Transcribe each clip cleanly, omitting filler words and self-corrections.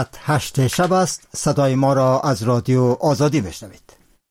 8 شب است. صدای ما را از رادیو آزادی بشنوید.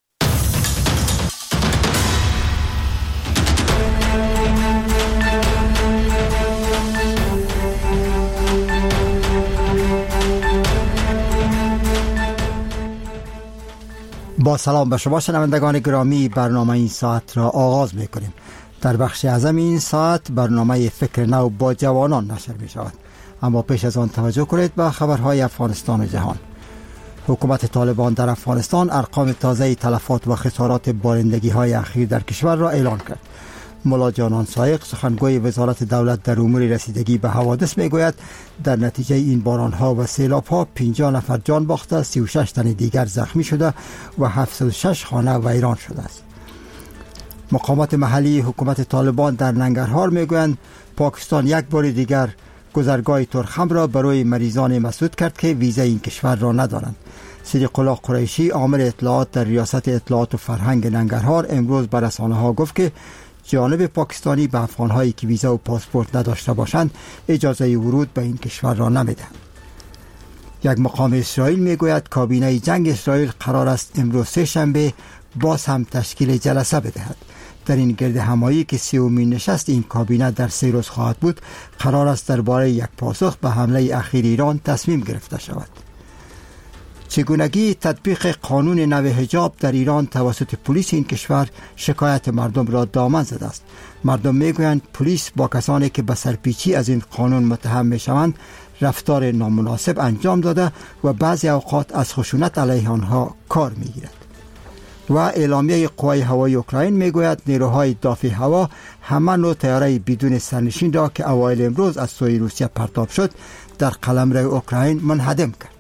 با سلام به شما شنوندگان گرامی، برنامه این ساعت را آغاز می‌کنیم. در بخش اعظم این ساعت برنامه فکر نو با جوانان نشر می‌شود. اما پیش از آن توجه کنید به خبرهای افغانستان و جهان. حکومت طالبان در افغانستان ارقام تازه تلفات و خسارات بارندگی‌های اخیر در کشور را اعلان کرد. ملا جانان سایق، سخنگوی وزارت دولت در امور رسیدگی به حوادث میگوید در نتیجه این بارانها و سیلاب‌ها 50 نفر جان باخته، 36 تن دیگر زخمی شده و 706 خانه ویران شده است. مقامات محلی حکومت طالبان در ننگرهار میگویند پاکستان یک بار دیگر گذرگاه ترخم را برای مریضان مسدود کرد که ویزا این کشور را ندارند. صدیق الله قریشی، عامل اطلاعات در ریاست اطلاعات و فرهنگ ننگرهار، امروز به رسانه‌ها گفت که جانب پاکستانی به افغان‌هایی که ویزا و پاسپورت نداشته باشند اجازه ورود به این کشور را نمی‌دهند. یک مقام اسرائیل میگوید کابینه جنگ اسرائیل قرار است امروز سه‌شنبه باز هم تشکیل جلسه بدهد. در این گرد همایی که 30مین نشست این کابینه در 3 روز خواهد بود، قرار است درباره یک پاسخ به حمله اخیر ایران تصمیم گرفته شود. چگونگی تطبیق قانون نو حجاب در ایران توسط پلیس این کشور شکایت مردم را دامن زده است. مردم میگویند پلیس با کسانی که به سرپیچی از این قانون متهم میشوند رفتار نامناسب انجام داده و بعضی اوقات از خشونت علیه آنها کار میگیرد. و اعلامیه قوای هوایی اوکراین میگوید نیروهای دافع هوا همه نوع طیاره بدون سرنشین را که اوایل امروز از سوی روسیه پرتاب شد در قلمرو اوکراین منهدم کرد.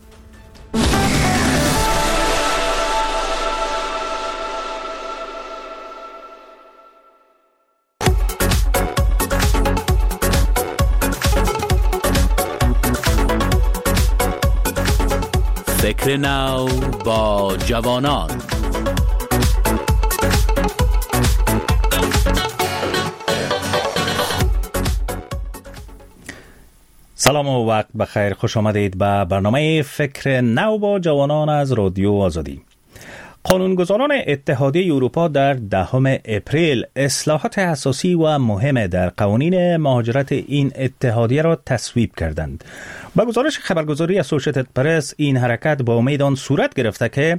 فکر نو با جوانان. سلام و وقت بخیر، خوش آمدید به برنامه فکر نو با جوانان از رادیو آزادی. قانونگذاران اتحادیه اروپا در 10 اپریل اصلاحات اساسی و مهم در قوانین مهاجرت این اتحادیه را تصویب کردند. با گزارش خبرگزاری اسوشییتد پرس، این حرکت با امید آن صورت گرفته که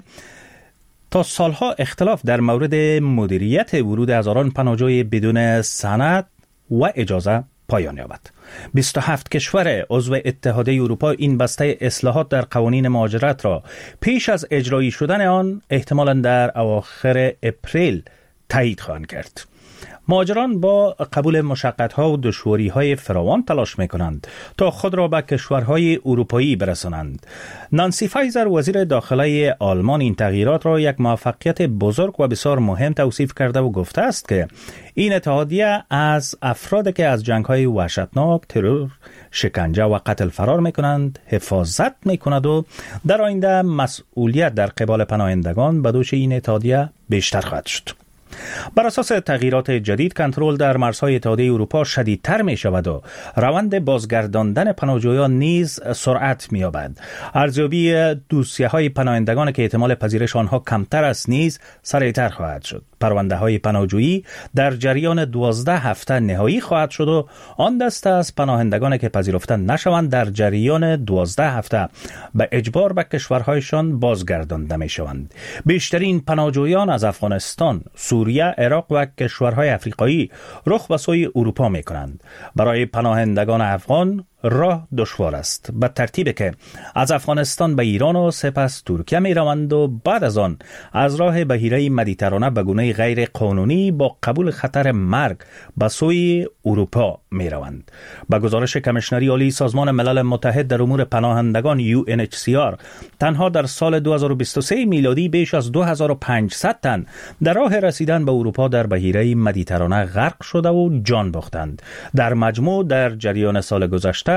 تا سالها اختلاف در مورد مدیریت ورود هزاران پناهجوی بدون سند و اجازه پایان یابد. 27 کشور عضو اتحادیه اروپا این بسته اصلاحات در قوانین مهاجرت را پیش از اجرایی شدن آن احتمالاً در اواخر اپریل تایید خواهند کرد. مهاجران با قبول مشقت‌ها و دشواری‌های فراوان تلاش می‌کنند تا خود را به کشورهای اروپایی برسانند. نانسی فایزر، وزیر داخلی آلمان، این تغییرات را یک موفقیت بزرگ و بسیار مهم توصیف کرده و گفته است که این اتحادیه از افرادی که از جنگ‌های وحشتناک، ترور، شکنجه و قتل فرار می‌کنند حفاظت می‌کند و در آینده مسئولیت در قبال پناهندگان به دوش این اتحادیه بیشتر خواهد شد. بر اساس تغییرات جدید، کنترل در مرزهای اتحادیه اروپا شدیدتر می شود و روند بازگرداندن پناهجویان نیز سرعت می یابد. ارزیابی دوسیه های پناهندگان که احتمال پذیرش آنها کمتر است نیز سریعتر خواهد شد. پرونده های پناهجویی در جریان 12 هفته نهایی خواهد شد و آن دسته از پناهندگان که پذیرفته نشوند در جریان 12 هفته به اجبار به کشورهایشان بازگردانده می شوند. بیشترین پناهجویان از افغانستان، سوریه، عراق و کشورهای افریقایی رخ به سوی اروپا می کنند. برای پناهندگان افغان راه دشوار است، به ترتیبی که از افغانستان به ایران و سپس ترکیه می روند و بعد از آن از راه بحیره مدیترانه به گونه غیر قانونی با قبول خطر مرگ به سوی اروپا می روند. به گزارش کمیشنری عالی سازمان ملل متحد در امور پناهندگان UNHCR، تنها در سال 2023 میلادی بیش از 2500 تن در راه رسیدن به اروپا در بحیره مدیترانه غرق شده و جان باختند. در مجموع در جریان سال گذشته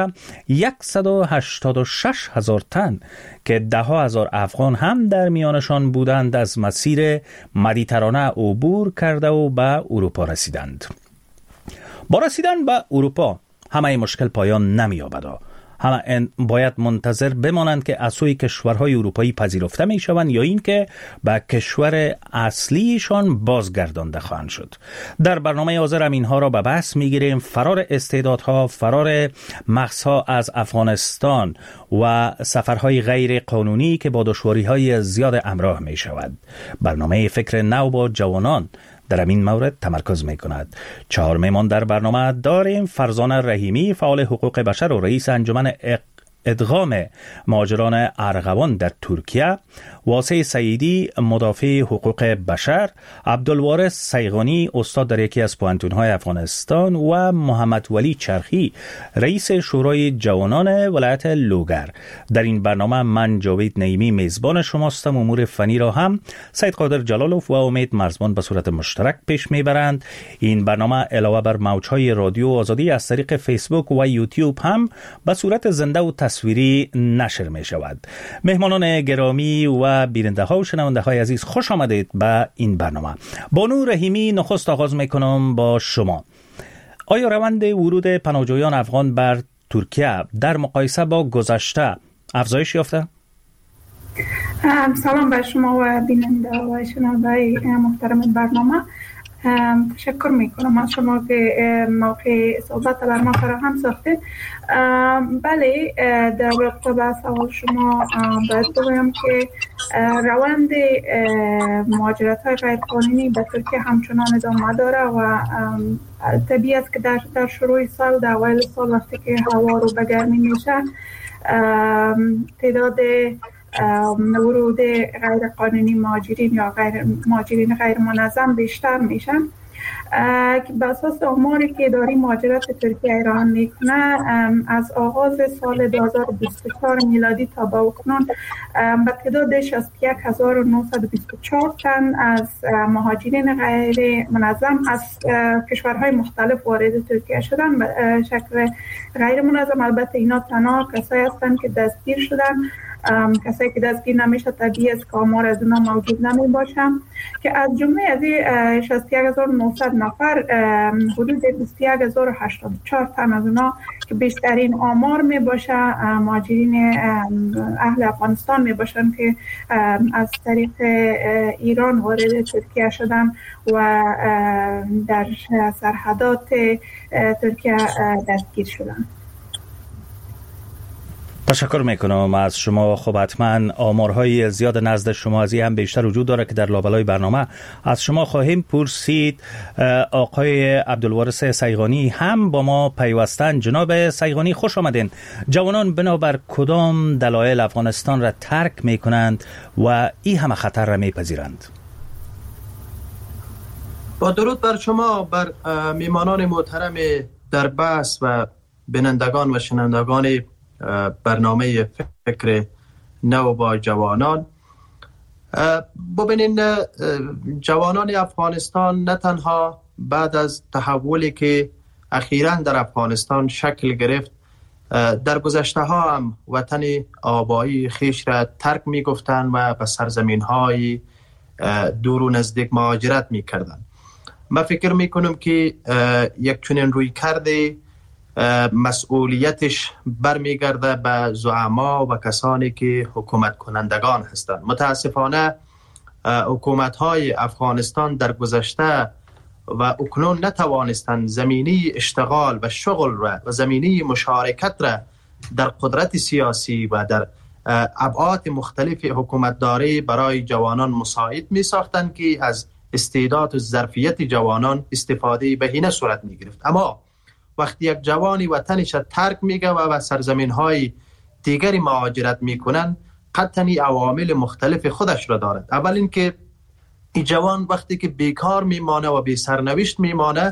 186,000 تن که 10,000 افغان هم در میانشان بودند از مسیر مدیترانه عبور کرده و به اروپا رسیدند. با رسیدن به اروپا همه مشکل پایان نمی‌یابد. همه باید منتظر بمانند که از سوی کشورهای اروپایی پذیرفته می شوند یا اینکه به کشور اصلیشان بازگردانده خواهند شد. در برنامه حاضر هم اینها را به بحث می گیریم. فرار استعدادها، فرار مغزها از افغانستان و سفرهای غیر قانونی که با دشواری‌های زیاد همراه می شود. برنامه فکر نو با جوانان در این مورد تمرکز می کند. 4 مهمان در برنامه داریم: فرزانه رحیمی، فعال حقوق بشر و رئیس انجمن ادغام مهاجران ارغوان در ترکیه، واسع سعیدی، مدافع حقوق بشر، عبدالوارث سیغانی، استاد در یکی از پوهنتون‌های افغانستان و محمد ولی چرخی، رئیس شورای جوانان ولایت لوگر. در این برنامه من جاوید نعیمی میزبان شماستم. امور فنی را هم سید قادر جلالوف و امید مرزبان به صورت مشترک پیش میبرند. این برنامه علاوه بر موجهای رادیو آزادی از طریق فیسبوک و یوتیوب هم به صورت زنده و تصویری نشر می شود. مهمانان گرامی و بیننده ها و شنونده های عزیز، خوش آمدید به این برنامه. بانو رحیمی، نخست آغاز می کنم با شما. آیا روند ورود پناهجویان افغان بر ترکیه در مقایسه با گذشته افزایش یافته؟ سلام بر شما و بیننده و شنونده محترم برنامه. تشکر میکنم از شما که موقع صحبت بر ما فراهم ساخته. بله، در رابطه با سوال شما باید بگویم که روند مهاجرت های غیر قانونی به ترکیه همچنان ادامه داره و طبیعی است که در شروع سال، در اوایل سال وقتی که هوا رو به گرمی میشه، تعداد ورود غیر قانونی مهاجرین یا مهاجرین غیر منظم بیشتر میشن. که به اساس آماری که اداره مهاجرت ترکیه ایران میکنه، از آغاز سال 2024 میلادی تا به اکنون به تعداد 61924 تن از مهاجرین غیر منظم از کشورهای مختلف وارد ترکیه شدن. به شکل غیر منظم البته اینا تنها کسایی هستند که دستگیر شدن. کسایی که دستگیر نمیشه طبیعی است که آمار از اونا موجود نمی باشن، که از جمله از 61900 نفر حدود 21084 تن از اونا که بیشترین آمار می باشه مهاجرین اهل افغانستان می باشن که از طریق ایران وارد ترکیه شدن و در سرحدات ترکیه دستگیر شدن. تشکر میکنم از شما. خب حتما آمارهای زیاد نزد شما از این هم بیشتر وجود داره که در لابلای برنامه از شما خواهیم پرسید. آقای عبدالوارث سیغانی هم با ما پیوستن. جناب سیغانی، خوش آمدین. جوانان بنابر کدام دلایل افغانستان را ترک میکنند و این همه خطر را میپذیرند؟ با درود بر شما، بر میمانان محترم در بحث و بینندگان و شنوندگان برنامه فکر نو با جوانان. ببینین، جوانان افغانستان نه تنها بعد از تحولی که اخیراً در افغانستان شکل گرفت، در گذشته ها هم وطن آبایی خیش را ترک می گفتن و به سرزمین های دور و نزدیک مهاجرت می کردن. من فکر می کنم که یک چنین روی کرده مسئولیتش برمیگرده به زعما و کسانی که حکومت کنندگان هستند. متاسفانه حکومت های افغانستان در گذشته و اکنون نتوانستند زمینی اشتغال و شغل و زمینی مشارکت را در قدرت سیاسی و در ابعاد مختلف حکومتداری برای جوانان مساعد می ساختند که از استعداد و ظرفیت جوانان استفاده بهینه صورت می گرفت. اما وقتی یک جوانی وطنش ترک میگه و سرزمین های دیگری مهاجرت میکنن، قطعاً عوامل مختلف خودش را دارد. اول اینکه این جوان وقتی که بیکار میمانه و بی سرنوشت میمانه،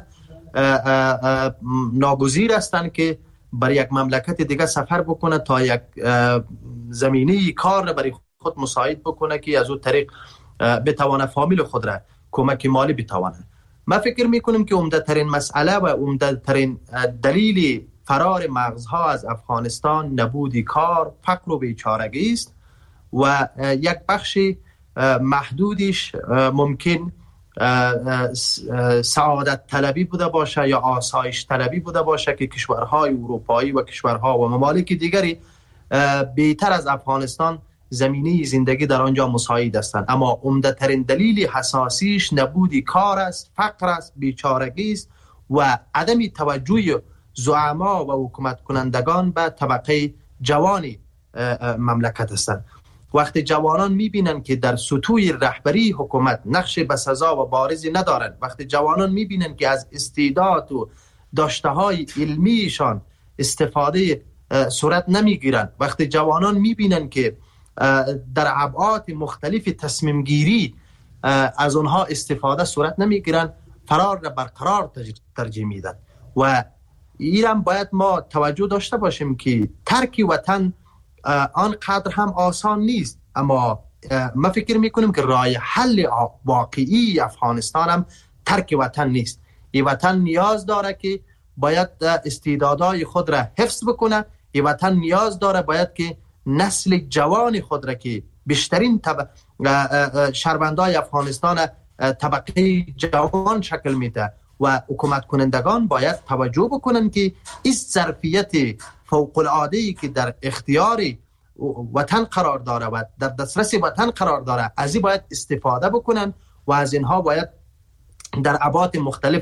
ناگزیر هستند که برای یک مملکت دیگه سفر بکنه تا یک زمینی کار را برای خود مساعد بکنه که از اون طریق بتوانه فامیل خود را کمک مالی بتوانه. من فکر میکنم که عمده ترین مسئله و عمده ترین دلیل فرار مغزها از افغانستان نبود کار، فقر و بیچارگی است و یک بخش محدودش ممکن سعادت طلبی بوده باشه یا آسایش طلبی بوده باشه که کشورهای اروپایی و کشورها و ممالک دیگری بهتر از افغانستان زمینه زندگی در آنجا مساعد هستند، اما عمده‌ترین دلیل حساسیش نبودی کار است، فقر است، بیچارگی است و عدم توجه زعما و حکومت کنندگان به طبقه جوانی مملکت هستند. وقتی جوانان میبینن که در سطوح رهبری حکومت نقش بسزا و بارزی ندارند، وقتی جوانان میبینن که از استعداد و داشته‌های علمیشان استفاده صورت نمیگیرند، وقتی جوانان میبینن که در ابعاد مختلف تصمیم گیری از اونها استفاده صورت نمیگیرند، فرار را برقرار ترجیح میدن. و ایران باید ما توجه داشته باشیم که ترک وطن آنقدر هم آسان نیست، اما ما فکر میکنیم که راه حل واقعی افغانستان هم ترک وطن نیست. این وطن نیاز داره که باید استعدادهای خود را حفظ بکنه، این وطن نیاز داره باید که نسل جوان خود را که بیشترین شهروندای افغانستان طبقه جوان شکل میده و حکومت کنندگان باید توجه بکنن که این ظرفیت فوق العاده که در اختیار وطن قرار داره و در دسترس وطن قرار داره از این باید استفاده بکنن و از اینها باید در ابعاد مختلف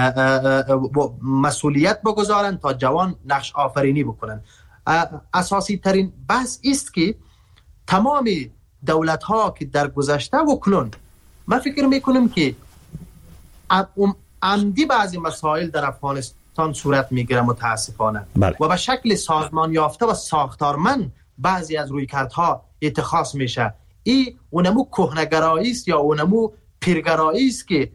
مسئولیت بگذارن تا جوان نقش آفرینی بکنن. اساسی ترین بحث است که تمام دولت ها که در گذشته و کنون من فکر میکنم که عمدی بعضی مسائل در افغانستان صورت میگیره متاسفانه و به شکل سازمان یافته و ساختارمند بعضی از رویکردها اتخاذ میشه. این اونمو کهنگرایی است یا اونمو پیرگرایی است که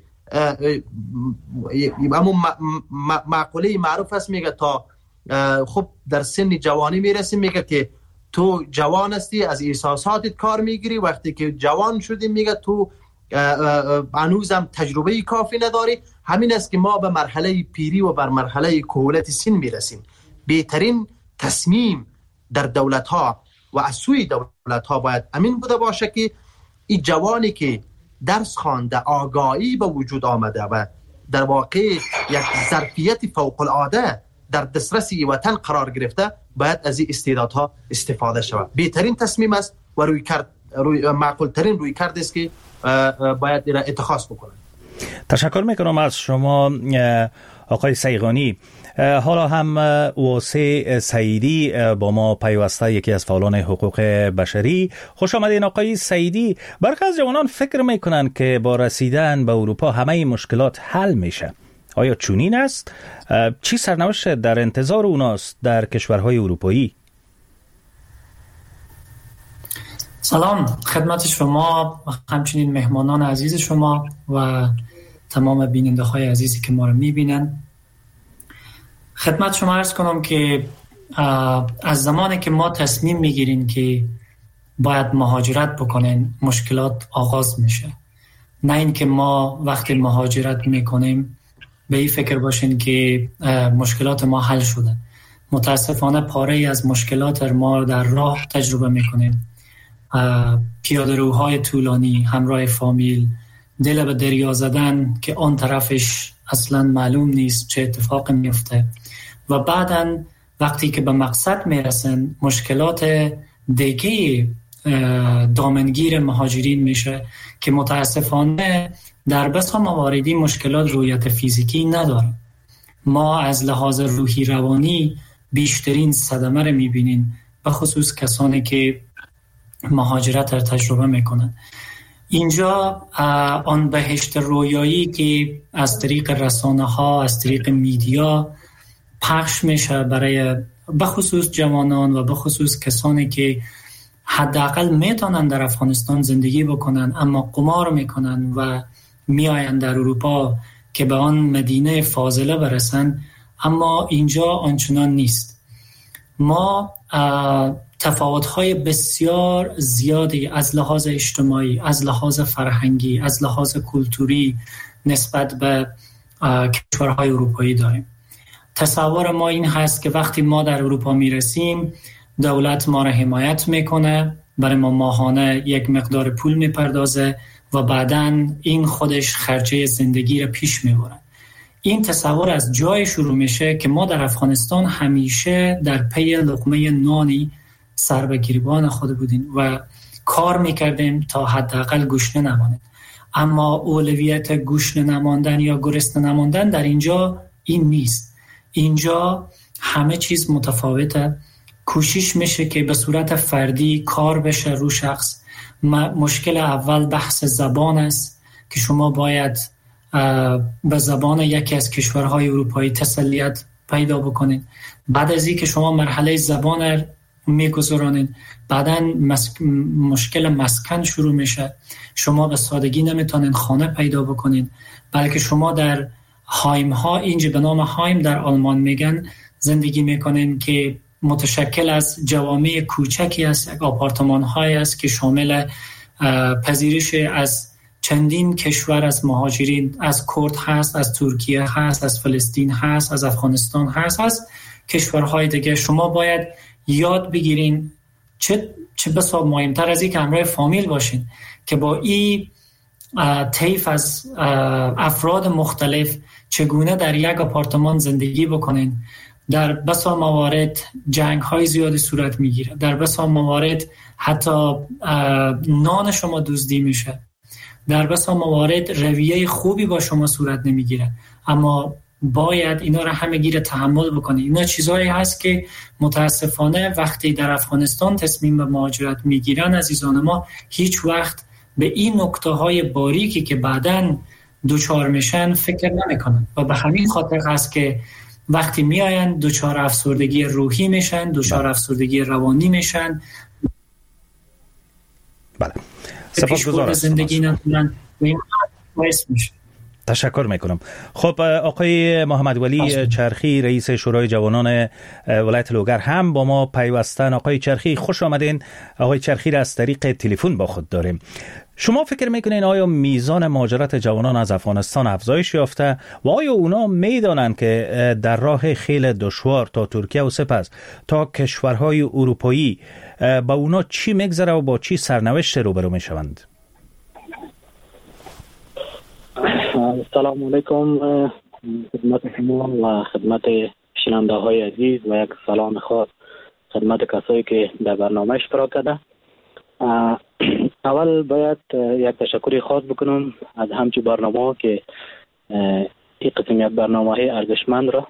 همون معقوله معروف است، میگه تا خب در سن جوانی میرسی میگه که تو جوان هستی از احساساتت کار میگیری، وقتی که جوان شدی میگه تو هنوزم تجربه کافی نداری. همین است که ما به مرحله پیری و بر مرحله کهولت سن میرسیم. بهترین تصمیم در دولت ها و از سوی دولت ها باید امین بوده باشه که این جوانی که درس خوانده، آگاهی به وجود آمده و در واقع یک ظرفیت فوق العاده در دسترس وطن قرار گرفته باید از این استعدادها استفاده شود. بهترین تصمیم است و معقول ترین روی کرد است که باید را اتخاذ بکنند. تشکر میکنم از شما آقای سیغانی. حالا هم واسه سعیدی با ما پیوسته، یکی از فعالان حقوق بشری. خوش آمدین آقای سعیدی. برخی از جوانان فکر میکنن که با رسیدن به اروپا همه مشکلات حل میشه. آیا چنین است؟ چی سرنوشت در انتظار اوناست در کشورهای اروپایی؟ سلام خدمت شما و همچنین مهمانان عزیز شما و تمام بیننده های عزیزی که ما رو میبینن. خدمت شما عرض کنم که از زمانی که ما تصمیم میگیریم که باید مهاجرت بکنیم مشکلات آغاز میشه. نه این که ما وقتی مهاجرت میکنیم به این فکر باشین که مشکلات ما حل شده. متاسفانه پاره از مشکلات ما در راه تجربه میکنیم. پیاده روهای طولانی همراه فامیل، دل به دریا زدن که آن طرفش اصلا معلوم نیست چه اتفاق میفته و بعداً وقتی که به مقصد میرسن مشکلات دیگه دامنگیر مهاجرین میشه که متاسفانه در بسیار مواردی مشکلات رویت فیزیکی نداره. ما از لحاظ روحی روانی بیشترین صدمه رو میبینیم، به خصوص کسانی که مهاجرت رو تجربه میکنن. اینجا آن بهشت رویایی که از طریق رسانه ها، از طریق میدیا پخش میشه برای به خصوص جوانان و به خصوص کسانی که حداقل میتونن در افغانستان زندگی بکنن اما قمار میکنن و میآیند در اروپا که به آن مدینه فاضله برسن، اما اینجا آنچنان نیست. ما تفاوت‌های بسیار زیادی از لحاظ اجتماعی، از لحاظ فرهنگی، از لحاظ کلتوری نسبت به کشورهای اروپایی داریم. تصور ما این هست که وقتی ما در اروپا میرسیم دولت ما را حمایت میکنه، برای ما ماهانه یک مقدار پول میپردازه و بعداً این خودش خرچه زندگی را پیش میبره. این تصور از جای شروع میشه که ما در افغانستان همیشه در پی لقمه نانی سر به گریبان خود بودیم و کار میکردیم تا حداقل گشنه نمانیم. اما اولویت گشنه نماندن یا گرسنه نماندن در اینجا این نیست. اینجا همه چیز متفاوته. کوشش میشه که به صورت فردی کار بشه رو شخص. مشکل اول بحث زبان است که شما باید به زبان یکی از کشورهای اروپایی تسلیت پیدا بکنید. بعد از این که شما مرحله زبان میگذرانید، بعداً مشکل مسکن شروع میشه. شما به سادگی نمیتونید خانه پیدا بکنید، بلکه شما در هایم ها، اینجا به نام هایم در آلمان میگن، زندگی میکنید که متشکل از جوامع کوچکی است، یک آپارتمان های است که شامل پذیرش از چندین کشور از مهاجرین، از کرد هست، از ترکیه هست، از فلسطین هست، از افغانستان هست، از کشورهای دیگه. شما باید یاد بگیرین چه بسا مهمتر از این که همراه فامیل باشین که با این طیف از افراد مختلف چگونه در یک آپارتمان زندگی بکنین. در بسا موارد جنگ های زیادی صورت میگیره، در بسا موارد حتی نان شما دزدی میشه، در بسا موارد رویه خوبی با شما صورت نمیگیره، اما باید اینا را همه گیر تحمل بکنید. اینا چیزایی هست که متاسفانه وقتی در افغانستان تصمیم به مهاجرت میگیرن عزیزان ما هیچ وقت به این نکته های باریکی که بعداً دوچار میشن فکر نمیکنن و به همین خاطر هست که وقتی میاین دوچار افسردگی روحی میشن، دوچار افسردگی روانی میشن. بله، سپاسگزارم. زندگی نتونن باعث میشه. تشکر میکنم. خب آقای محمد ولی چرخی، رئیس شورای جوانان ولایت لوگر هم با ما پیوستن. آقای چرخی خوش آمدین. آقای چرخی را از طریق تلفن با خود داریم. شما فکر میکنین آیا میزان مهاجرت جوانان از افغانستان افزایش یافته و آیا اونا میدانند که در راه خیلی دشوار تا ترکیه و سپس تا کشورهای اروپایی با اونا چی میگذره و با چی سرنوشت روبرو میشوند؟ سلام علیکم خدمت شما و خدمت شنونده های عزیز و یک سلام خاص خدمت کسایی که در برنامه اشتراک کرده. اول باید یک تشکری خاص بکنم از همچی برنامه که این قسم یک برنامه ارزشمند را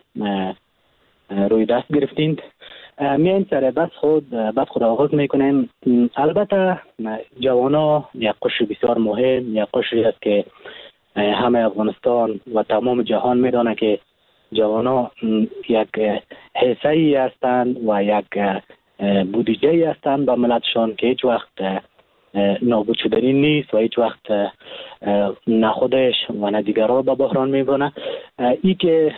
روی دست گرفتید. میایم سر بس خود آغاز میکنیم. البته جوانا یک قشر بسیار مهم، یک قشری است که همه افغانستان و تمام جهان میدانه که جوانا یک حصه‌ای هستند و یک بودجه‌ای هستند به ملتشان که هیچ وقت نابود شدنی نیست و هیچ وقت نه خودش و نه دیگران به بحران میبونه. ای که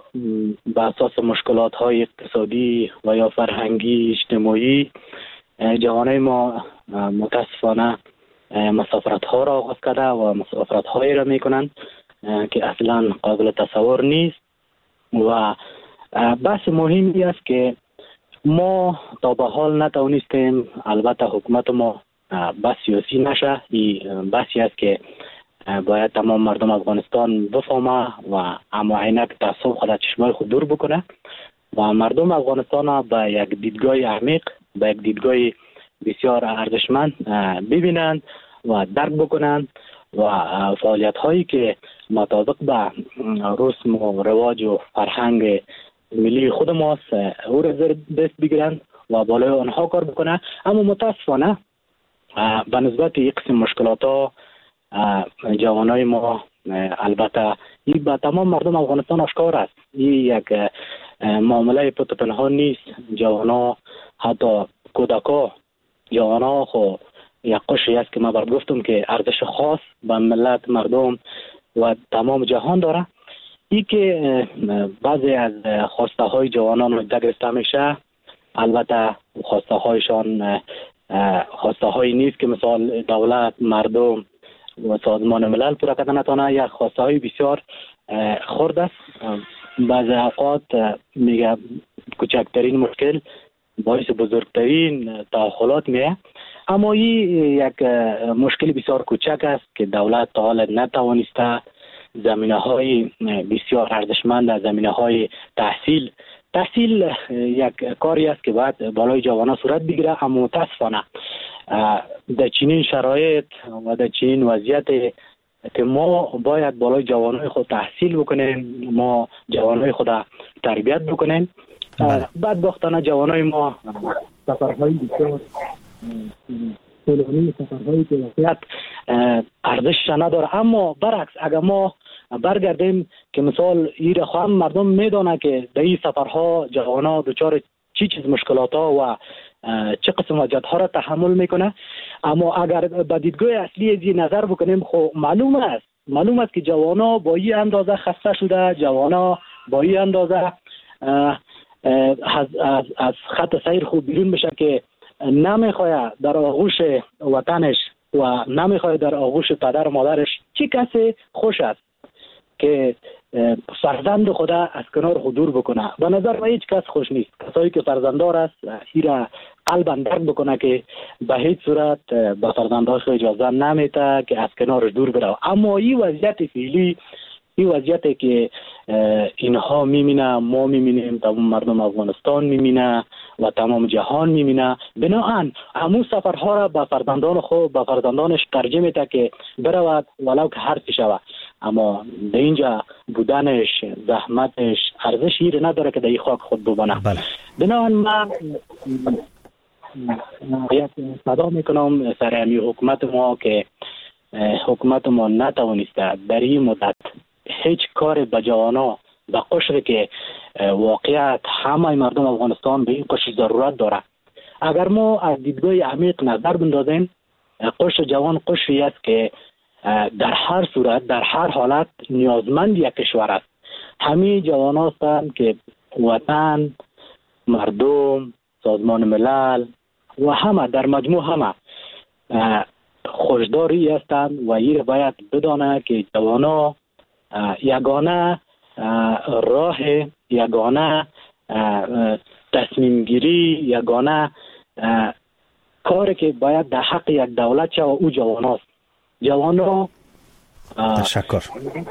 به اساس مشکلات های اقتصادی و یا فرهنگی اجتماعی جوانای ما متاسفانه مسافرت ها را آغاز کرده و مسافرت هایی را میکنند که اصلا قابل تصور نیست. و بحث مهمی است که ما تا به حال نتوانستیم، البته حکومت ما بس سیاسی نشه، این بحثی است که باید تمام مردم افغانستان بفهمه و اما عینک تعصب خود از چشمای خود دور بکنه و مردم افغانستان به یک دیدگاه عمیق، به یک دیدگاه بسیار ارزشمند ببینند و درک بکنند و فعالیت هایی که مطابق به رسم و رواج و فرهنگ ملی خود ماست او را دست بگیرند و بالای آنها کار بکنند. اما متاسفانه به نسبت یک قسم مشکلات ها جوانای ما، البته این به تمام مردم افغانستان آشکار است، این یک معامله پت پنهان نیست. جوانا، حتی کودکا، جوانا خو یک قشری است که من برگفتم که ارزش خاص به ملت، مردم و تمام جهان داره. ای که بعضی از خواسته های جوانان رو دگرفته میشه، البته خواسته هایشان خواسته هایی نیست که مثال دولت، مردم و سازمان ملل پورا کردن نتونه. یک خواسته های بسیار خرد است. بعضی اوقات میگه کوچکترین مشکل باعث بزرگترین تداخلات میه. اما این یک مشکل بسیار کوچک است که دولت تا حالا نتوانسته زمینه‌های بسیار ارزشمند، زمینه‌های تحصیل یک کاری است که باید بالای جوانان صورت بگیره، اما متاسفانه در چنین شرایط و در چنین وضعیت که ما باید بالای جوانای خود تحصیل بکنیم، ما جوانای خود تربیت بکنیم، بدبختانه جوانای ما سفرهای بسیار طولانی، سفرهایی که واقعیت ارزش نداره. اما برعکس اگر ما برگردیم که مثال ایره خواهم مردم میدانه که در این سفرها جوانا دچار چی چیز مشکلات ها و چه قسم وضعیت ها را تحمل میکنه. اما اگر به دیدگاه اصلی از نظر بکنیم، خب معلوم است که جوانا با این اندازه خسته شده، جوانا با این اندازه از خط سیر خوب بیرون بشه که نمیخواه در آغوش وطنش و نمیخواه در آغوش پدر و مادرش. چی کسی خوش است که فرزند خدا از کنار خود دور بکنه؟ به نظر من هیچ کس خوش نیست. کسایی که فرزنددار است ایرا قلباً درک بکنه که به هیچ صورت به فرزنداش اجازه نمیده که از کنارش دور بره. اما این وضعیت فعلی، این وضعیتی که اینها میبینه، ما میبینیم، تمام مردم افغانستان میبینه و تمام جهان میبینه، بناهن همون سفرها را به فرزندان خود، به فرزندانش ترجمه میده که برود ولو که هر چی شود، اما در اینجا بودنش، زحمتش ارزشی را نداره که در این خاک خود ببانه. بناهن من صدا میکنم سر همی حکومت ما که حکومت ما نتوانسته در این مدت هیچ کار به جوانا، به قشر که واقعیت همه مردم افغانستان به این قشر ضرورت داره. اگر ما از دیدگاه عمیق نظر بندازیم، قشر جوان قشری است که در هر صورت، در هر حالت نیازمند یک کشور است. همه جوان هستند که وطن، مردم، سازمان ملل و همه در مجموع همه خوشداری هستند و این باید بدانه که جوانا یگانه راه، یگانه تصمیم گیری، یگانه کاری که باید در حق یک دولت شود او جواناست. جوانا تشکر.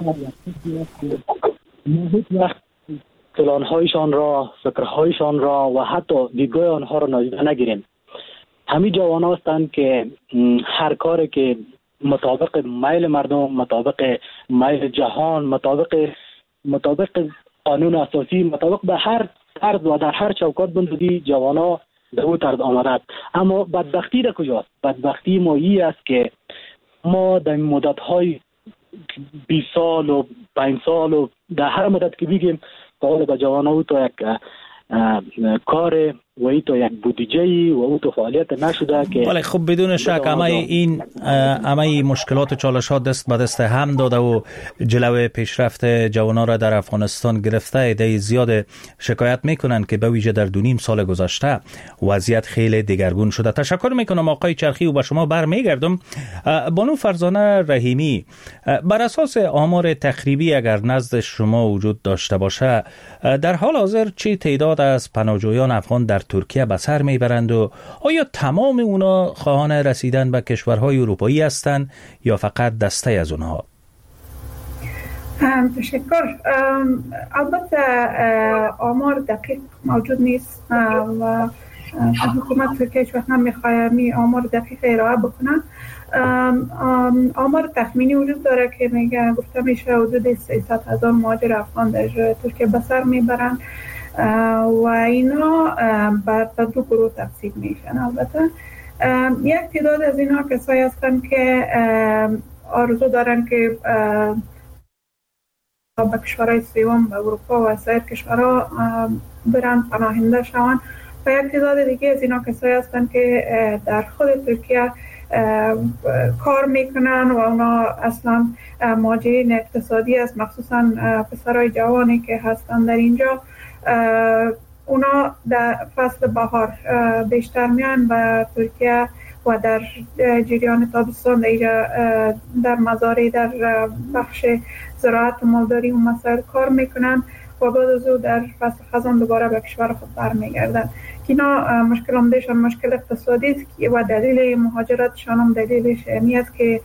هیچ وقت پلان‌هایشان را، فکرهایشان را و حتی دیدگاه آنها را نادیده نگیریم. همین جوان هستند که هر کاری که مطابق میل مردم، مطابق میل جهان، مطابق قانون اساسی، مطابق به هر طرز و در هر چوکات بندی جوانا به او طرز آمدند. اما بدبختی در کجاست؟ بدبختی ما این است که ما در مدت‌های 20 سال و 5 سال و در هر مدت که بگیم قول به جوانا او تا یک کار و ای تو یک بودجه و او تو فعالیت نشده که ولی خب بدون شک همه مشکلات و چالشات دست به دست هم داده و جلوی پیشرفت جوانان را در افغانستان گرفته. عده زیاد شکایت میکنن که به ویژه در 2.5 سال گذشته وضعیت خیلی دگرگون شده. تشکر میکنم آقای چرخی و به شما برمیگردم. بانو فرزانه رحیمی، بر اساس آمار تقریبی اگر نزد شما وجود داشته باشه، در حال حاضر چه تعداد از پناهجویان افغان در ترکیه به سر میبرند و آیا تمام اونا خواهان رسیدن به کشورهای اروپایی هستند یا فقط دسته از اونها؟ تشکر. البته آمار دقیق موجود نیست و حکومت ترکیه هیچ وقت نمیخواد آمار دقیق ارائه بکنه. آمار تخمینی وجود داره که میگه گفته میشه حدود 300,000 مهاجر افغان در ترکیه به سر میبرند و اینا به 2 گروه تقسیم میشن. البته یک تعداد از اینا کسایی هستن که آرزو دارن که به کشورهای سوم، به اروپا و سایر کشورها برن، پناهنده شوند، و یک تعداد دیگه از اینا کسایی هستن که در خود ترکیه کار میکنن و اونا اصلا مهاجرین اقتصادی است، مخصوصا پسرای جوانی که هستن در اینجا. اونا در فصل بهار بیشتر میان به ترکیه و در جریان تابستان در مزارع، در بخش زراعت و مالداری و مسائل کار میکنن و بعد از او در فصل خزان دوباره به کشور خود برمیگردند. اینا مشکل عمدهشان مشکل اقتصادی است و دلیل مهاجرتشان هم دلیلش این است که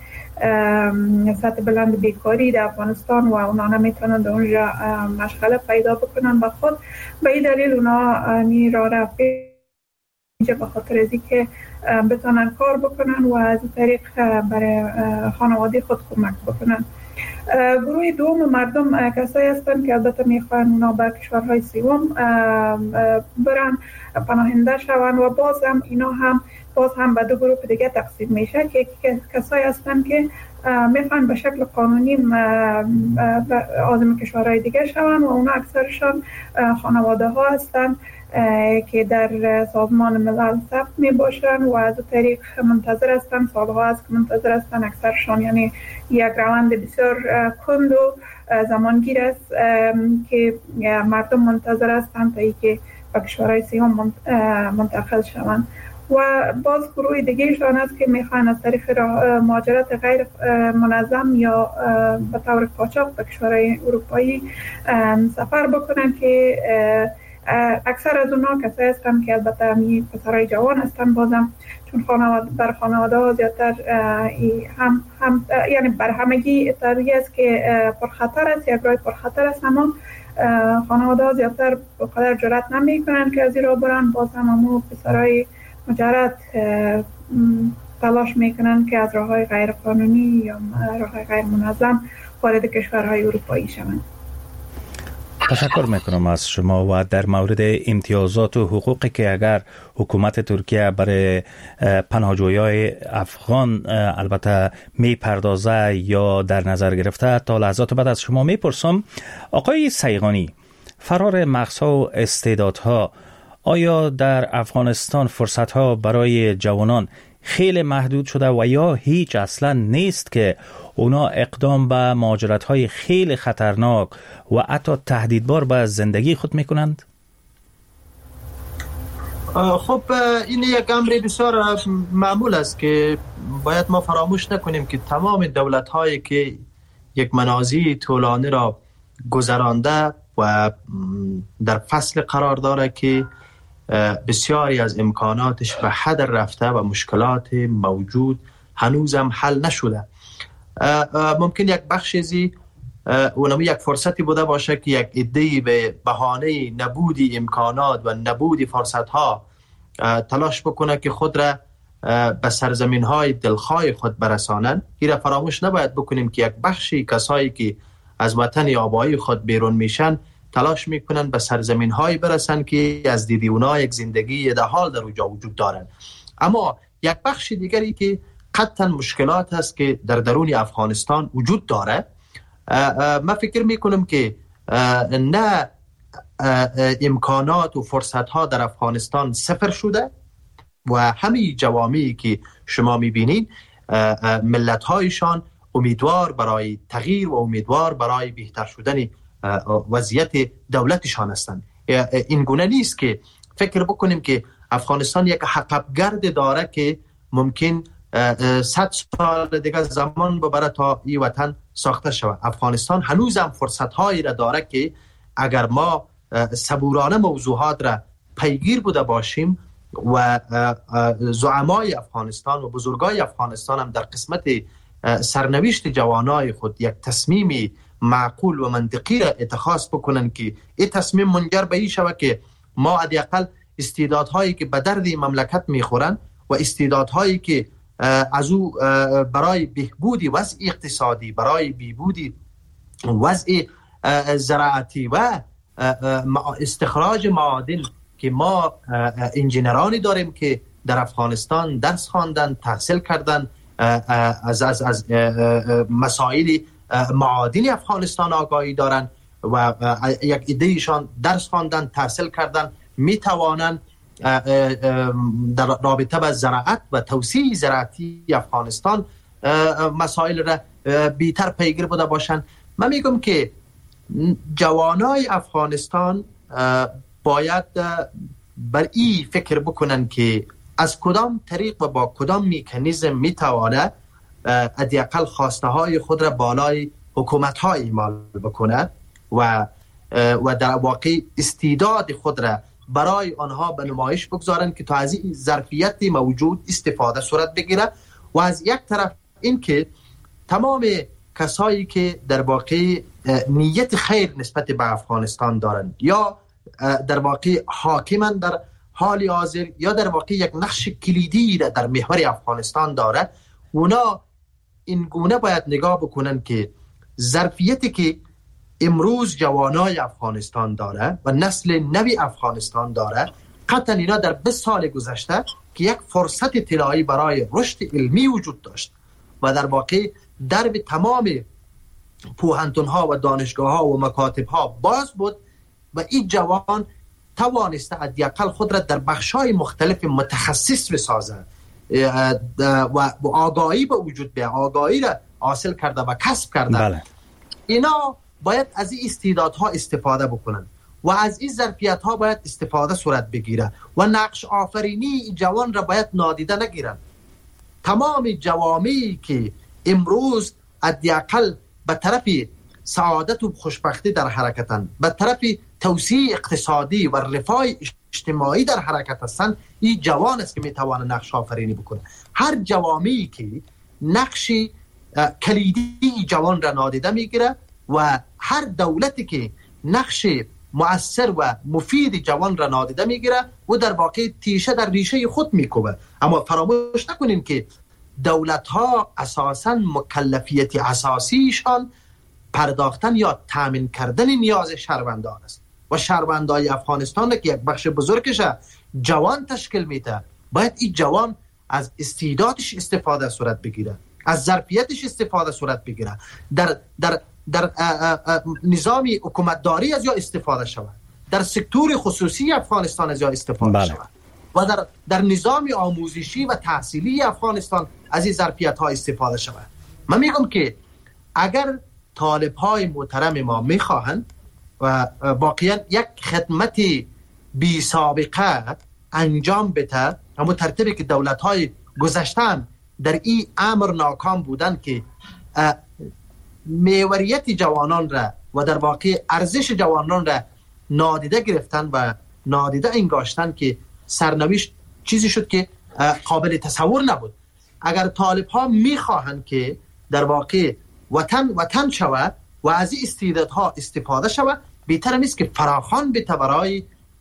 سطح بلند بیکاری در افغانستان و اونا نمیتونن اونجا مشغله پیدا بکنن به خود. به این دلیل اونا راه رفت اینجا به خاطر از اینکه بتونن کار بکنن و از طریق برای خانواده خود کمک بکنن. گروه دوم مردم کسایی هستند که البته میخواهند اونا به کشورهای سوم برن پناهنده شوند و باز هم به دو گروه دیگه تقسیم میشه که کسایی هستند که میخوان به شکل قانونی عازم کشورهای دیگه شوند و اونا اکثرشان خانواده ها هستند که در سازمان ملل ثبت می باشند و از طریق منتظر هستند، سالها است که منتظر هستند. اکثرشان یعنی یک روند بسیار کند و زمانگیر است که مردم منتظر هستند تا اینکه به کشورهای سوم منتقل شوند. و باز گروه دیگه شان است که میخوان از طریق مهاجرت غیر منظم یا به طور قاچاق به کشورهای اروپایی سفر بکنن که اکثر از اونها کسایی هستند که البته می پسرای جوان هستند. بازم چون بر خانواده ها زیادتر هم یعنی بر همگی طبیعی است که پرخطر است، یک راه پرخطر است، اما خانواده ها زیادتر به قدر جرأت نمی کنند که از این راه برن. باز هم همون پسرای مجرد تلاش میکنن که از راههای غیر قانونی یا راههای غیر منظم وارد کشورهای اروپایی شوند. تشکر میکنم از شما. و در مورد امتیازات و حقوقی که اگر حکومت ترکیه برای پناهجویان افغان البته میپردازه یا در نظر گرفته، تا لحظات بعد از شما میپرسم. آقای سیغانی، فرار مغزها و استعدادها، آیا در افغانستان فرصتها برای جوانان خیلی محدود شده و یا هیچ اصلا نیست که اونا اقدام به مهاجرت‌های خیلی خطرناک و حتی تهدیدبار به زندگی خود میکنند؟ خب این یک امر بسیار معمول است که باید ما فراموش نکنیم که تمام دولت‌هایی که یک منازی طولانی را گذرانده و در فصل قرار داره که بسیاری از امکاناتش به حد رفته و مشکلات موجود هنوزم حل نشده. ممکن یک بخش ازی اونم یک فرصتی بوده باشه که یک عده‌ای به بهانه نبودی امکانات و نبودی فرصت‌ها تلاش بکنه که خود را به سرزمین‌های دلخواه خود برسانند. این را فراموش نباید بکنیم که یک بخشی کسایی که از وطن آبایی خود بیرون میشن تلاش میکنن به سرزمین‌های برسن که از دیدی اونا یک زندگی ایده‌آل در اونجا وجود دارن. اما یک بخش دیگری که قطعا مشکلات هست که در درون افغانستان وجود داره. من فکر میکنم که نه امکانات و فرصت‌ها در افغانستان صفر شده و همه جوامعی که شما میبینید ملت‌هایشان امیدوار برای تغییر و امیدوار برای بهتر شدن وضعیت دولتشان هستند. این گونه نیست که فکر بکنیم که افغانستان یک حقبگرد داره که ممکن 100 سال دیگه زمان ببره تا این وطن ساخته شود. افغانستان هنوز هم فرصت‌هایی را داره که اگر ما صبورانه موضوعات را پیگیر بوده باشیم و زعمای افغانستان و بزرگای افغانستان هم در قسمت سرنوشت جوانای خود یک تصمیم معقول و منطقی را اتخاذ بکنن که این تصمیم منجر به این شود که ما حداقل استعدادهایی که به درد مملکت میخورن و استعدادهایی که از او برای بهبودی وضع اقتصادی، برای بهبودی وضع زراعتی و استخراج معادن که ما انجینرانی داریم که در افغانستان درس خواندن، تحصیل کردن، از مسائل معادن افغانستان آگاهی دارن و یک ایدهشان درس خواندن، تحصیل کردن، میتوانند در رابطه با زراعت و توسعه زراعتی افغانستان مسائل را بیشتر پیگیر بوده باشند. من میگم که جوانای افغانستان باید بر این فکر بکنن که از کدام طریق و با کدام مکانیزم میتواند حداقل خواسته های خود را بالای حکومت ها اعمال بکنه و و در واقع استعداد خود را برای آنها به نمایش بگذارند که تا از این ظرفیت موجود استفاده صورت بگیره. و از یک طرف این که تمام کسایی که در واقع نیت خیر نسبت به افغانستان دارند یا در واقع حاکمند در حال حاضر یا در واقع یک نقش کلیدی در محور افغانستان داره، اونا این گونه باید نگاه بکنن که ظرفیتی که امروز جوانای افغانستان داره و نسل نوی افغانستان داره، قطعا اینا در 20 سال گذشته که یک فرصت طلایی برای رشد علمی وجود داشت و در واقع درب تمام پوهنتون‌ها و دانشگاه‌ها و مکاتب‌ها باز بود و این جوان توانسته حداقل خود را در بخش‌های مختلف متخصص بسازه و آگاهی به وجود بیاره، آگاهی را حاصل کرده و کسب کرده. بله. اینا باید از این استعدادها استفاده بکنن و از این ظرفیت‌ها باید استفاده صورت بگیره و نقش آفرینی جوان را باید نادیده نگیرن. تمام جوامعی که امروز حداقل به طرف سعادت و خوشبختی در حرکتن، به طرف توسعه اقتصادی و رفاه اجتماعی در حرکت هستند، این جوان است که میتواند نقش آفرینی بکنه. هر جوامعی که نقش کلیدی جوان را نادیده میگیره و هر دولتی که نقش مؤثر و مفید جوان را نادیده میگیره و در واقع تیشه در ریشه خود میکوبه. اما فراموش نکنیم که دولت ها اساساً مکلفیت اساسیشان پرداختن یا تامین کردن نیاز شهروندان است و شهروندای افغانستان که یک بخش بزرگش جوان تشکیل میده، باید این جوان از استعدادش استفاده صورت بگیره، از ظرفیتش استفاده صورت بگیره، در نظام حکومتداری از یا استفاده شود، در سکتور خصوصی افغانستان از یا استفاده شود و در نظام آموزشی و تحصیلی افغانستان از این ظرفیت ها استفاده شود. من میگم که اگر طالب های محترم ما میخواهند و واقعا یک خدمت بی سابقه انجام بده، اما ترتیبی که دولت های گذشتن در این امر ناکام بودن که محوریت جوانان را و در واقع ارزش جوانان را نادیده گرفتن و نادیده انگاشتن که سرنوشت چیزی شد که قابل تصور نبود. اگر طالب ها میخواهند که در واقع وطن شود و از این استعدادها استفاده شود، بهتر نیست که فراخوان بده برای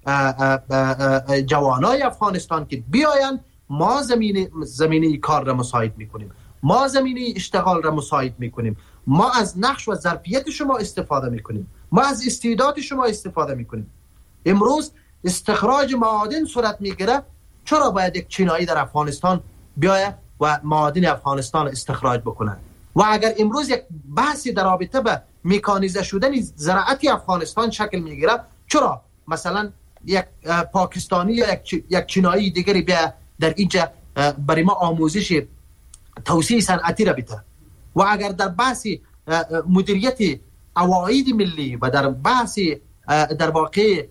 جوانای افغانستان که بیاین، ما زمینه کار را مساعد میکنیم، ما زمینه اشتغال را مساعد میکنیم، ما از نقش و ظرفیت شما استفاده میکنیم، ما از استعداد شما استفاده میکنیم. امروز استخراج معادن صورت میگیره، چرا باید یک چینایی در افغانستان بیاید و معادن افغانستان استخراج بکنه؟ و اگر امروز یک بحثی در رابطه به مکانیزه شدن زراعت افغانستان شکل میگیره، چرا مثلا یک پاکستانی یا یک چینایی دیگری بیا در اینجا برای ما آموزش توسعه صنعتی را بده؟ و اگر در بحث مدیریت عواید ملی و در بحث در واقع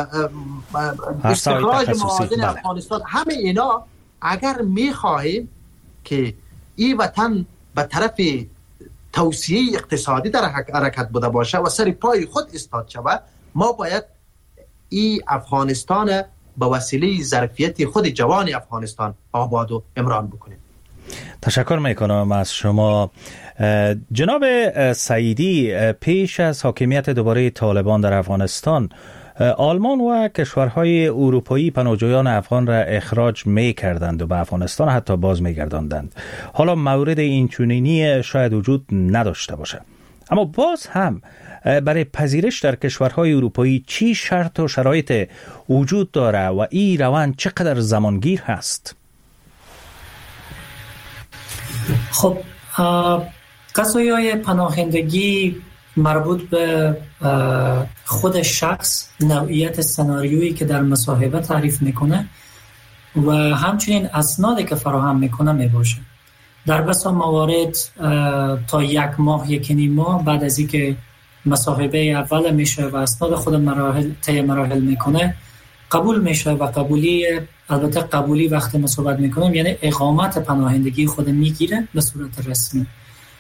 استخراج معادن افغانستان، همه اینا اگر میخواهیم که این وطن به طرف توسعه اقتصادی در حرکت بوده باشه و سر پای خود استاد شود، ما باید این افغانستان به وسیله ظرفیت خود جوان افغانستان آباد و عمران بکنیم. تشکر میکنم از شما جناب سعیدی. پیش از حاکمیت دوباره طالبان در افغانستان، آلمان و کشورهای اروپایی پناهجویان افغان را اخراج می‌کردند و به افغانستان حتی باز می‌گرداندند. حالا مورد اینچنینی شاید وجود نداشته باشه، اما باز هم برای پذیرش در کشورهای اروپایی چی شرط و شرایط وجود داره و این روند چقدر زمانگیر هست؟ خب قضایای پناهندگی مربوط به خود شخص، نوعیت سناریویی که در مصاحبه تعریف میکنه و همچنین اسنادی که فراهم میکنه میباشه. در بسیار موارد تا 1 ماه 1.5 ماه بعد از اینکه مصاحبه اول میشه و اسناد خود مراحل میکنه، قبول میشه و البته قبولی وقتی ما صحبت میکنیم یعنی اقامت پناهندگی خود میگیره به صورت رسمی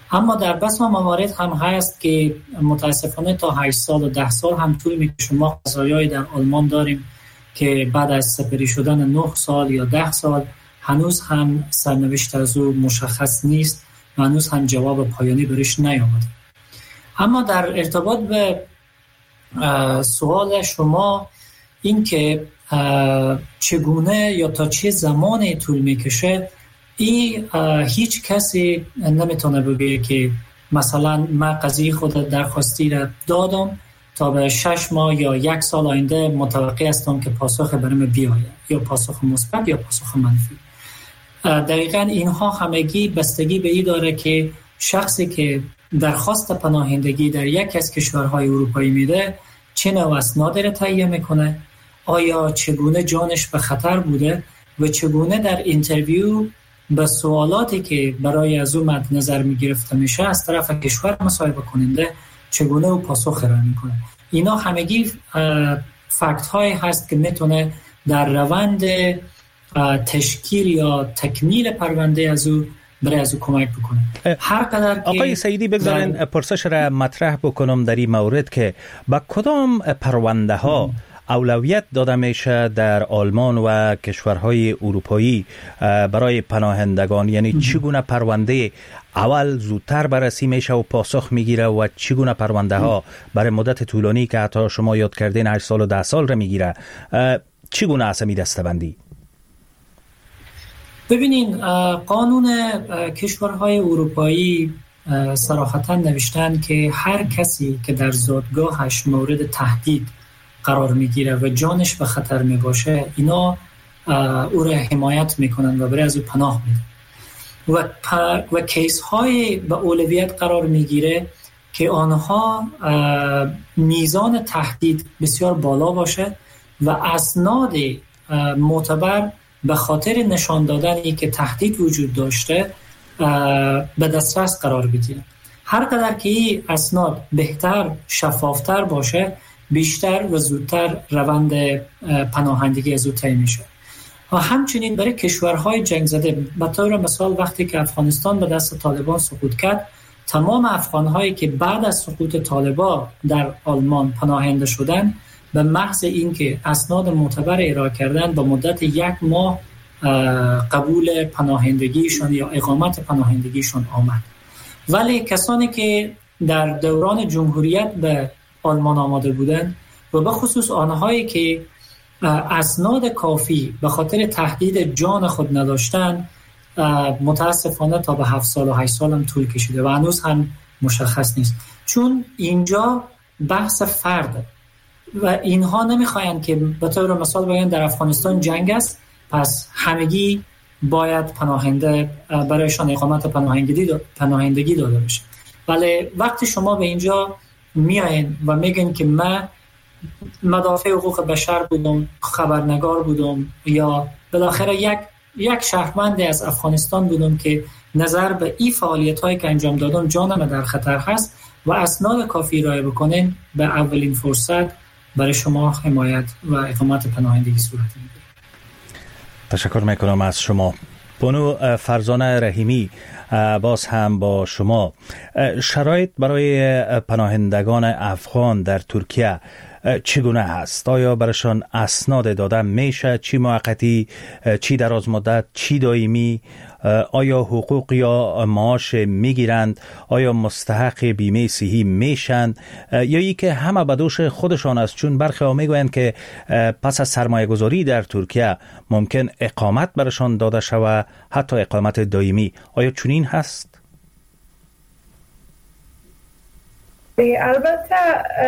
اما در بسیار موارد هم هست که متاسفانه تا 8 سال و 10 سال هم طول میکشه. ما قضایایی در آلمان داریم که بعد از سپری شدن 9 سال یا 10 سال هنوز هم سرنوشت از او مشخص نیست و هنوز هم جواب پایانی برش نیامده. اما در ارتباط به سوال شما این که چگونه یا تا چه زمان طول میکشه، این هیچ کسی نمیتونه بگه که مثلا من قضیه خود درخواستی را دادم تا به 6 ماه یا 1 سال آینده متوقع هستم که پاسخ برام بیاید، یا پاسخ مثبت یا پاسخ منفی. دقیقاً اینها همگی بستگی به این داره که شخصی که درخواست پناهندگی در یک از کشورهای اروپایی میده چه نوع اسنادی را تهیه میکنه، آیا چگونه جانش به خطر بوده و چگونه در اینترویو به سوالاتی که برای از او مد نظر میگرفته میشه از طرف کشور مصاحبه کننده چگونه او پاسخ ارائه میکنه. اینا همگی فکت هایی هست که میتونه در روند تشکیل یا تکمیل پرونده از او برای از او کمک بکنه. هر قدر آقای سیدی بگذارین پرسش را مطرح بکنم در این مورد که با کدام پرونده ها اولویت داده میشه در آلمان و کشورهای اروپایی برای پناهندگان؟ یعنی چگونه پرونده اول زودتر بررسی میشه و پاسخ میگیره و چگونه پرونده ها برای مدت طولانی که حتی شما یاد کردین 8 سال و 10 سال را میگیره؟ چگونه است می دسته‌بندی؟ ببینین، قانون کشورهای اروپایی صراحتاً نوشتن که هر کسی که در زادگاهش مورد تهدید قرار میگیره و جانش به خطر میباشه، اینا او را حمایت میکنن و برای از او پناه میدن و کیس های به اولویت قرار میگیره که آنها میزان تهدید بسیار بالا باشه و اسناد معتبر به خاطر نشان دادنی که تهدید وجود داشته به دسترس قرار بگیره. هر قدر که این اسناد بهتر، شفافتر باشه، بیشتر و زودتر روند پناهندگی از او طی میشه. و همچنین برای کشورهای جنگ زده، به طور مثال وقتی که افغانستان به دست طالبان سقوط کرد، تمام افغانهایی که بعد از سقوط طالبان در آلمان پناهنده شدن، به محض اینکه اسناد معتبر ارائه کردن با مدت 1 ماه قبول پناهندگیشون یا اقامت پناهندگیشون آمد. ولی کسانی که در دوران جمهوریت به آلمان آمده بودند و به خصوص آنهایی که اسناد کافی به خاطر تهدید جان خود نداشتند، متاسفانه تا به 7 سال و 8 سال هم طول کشیده و هنوز هم مشخص نیست، چون اینجا بحث فرد و اینها نمیخواین که به طور مثال بگن در افغانستان جنگ است پس همگی باید پناهنده برایشان اقامت پناهندگی داده بشه. ولی وقتی شما به اینجا میایین و میگن که من مدافع حقوق بشر بودم، خبرنگار بودم، یا بالاخره یک شهروند از افغانستان بودم که نظر به این فعالیت هایی که انجام دادم جانم در خطر هست و اسناد کافی ارائه بکنین، به اولین فرصت برای شما حمایت و اقامت پناهندگی صورت میگیره. تشکر میکنم از شما. بانو فرزانه رحیمی، باز هم با شما. شرایط برای پناهندگان افغان در ترکیه چگونه هست؟ آیا برشان اسناد داده میشه؟ چی موقتی، چی دراز مدت، چی دائمی؟ آیا حقوق یا معاش میگیرند؟ آیا مستحق بیمه صحی میشن؟ یا ای که همه به دوش خودشان است؟ چون برخی ها میگویند که پس از سرمایه گذاری در ترکیه ممکن اقامت برشان داده شود، حتی اقامت دائمی. آیا چنین هست؟ البته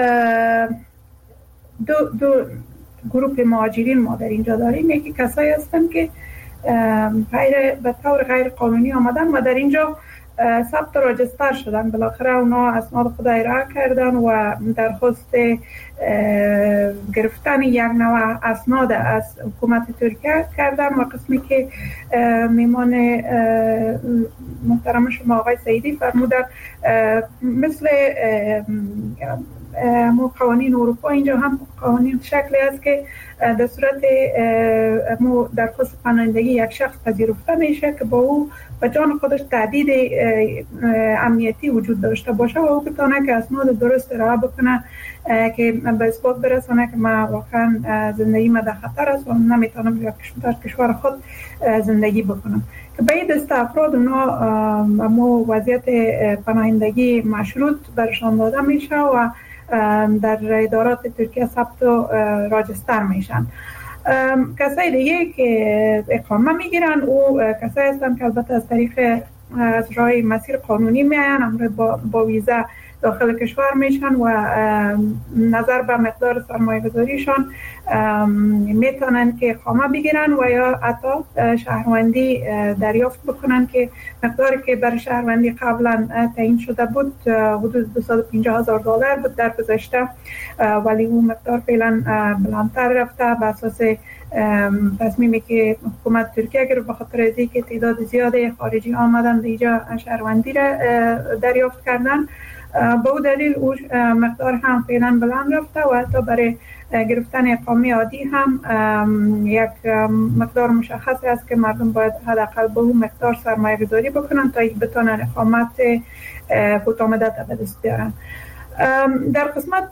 دو گروه مهاجرین ما در اینجا داریم. یکی کسایی هستن که به طور غیر قانونی آمدن و در اینجا ثبت راجستر شدن، بالاخره اونا اسناد خود ارائه کردن و درخواست گرفتن یک نوع اسناد از حکومت ترکیه کردن و قسمی که میمان محترم شما آقای سیدی فرمودن مثل قوانین اروپا اینجا هم قوانین شکلی است که در صورت درخواست پناهندگی یک شخص پذیرفته میشه که با او و جان خودش تهدید امنیتی وجود داشته باشه و او بتونه که اسناد درست ارائه بکنه که به اثبات برسانه که ما واقعا زندگی ما در خطر است و نمیتونم در کشور خود زندگی بکنم. که به این دست افراد اونا وضعیت پناهندگی مشروط برشان داده میشه و در ادارات ترکیه ثبت و راجستر میشن. کسای دیگه که اقامه میگیرن او کسایی هستن که البته از طریق از راه مسیر قانونی میاین، امروز با ویزا داخل کشور میشن و نظر به مقدار سرمایه گذاریشان میتونن که اقامه بگیرن و یا حتی شهروندی دریافت بکنن که مقداری که برای شهروندی قبلا تعیین شده بود حدود $250,000 بود در گذشته، ولی اون مقدار فعلا بلندتر رفته به اساس تصمیمی که حکومت ترکیه گرفت به خاطر از اینکه تعداد زیاده خارجی آمدن به اینجا شهروندی را دریافت کردن. به او دلیل او مقدار هم فعلا بلند رفته و حتی برای گرفتن اقامه عادی هم یک مقدار مشخص است که مردم باید حداقل به اون مقدار سرمایه گذاری بکنن تا بتونن اقامت کوتاه مدت به دست بیارن. در قسمت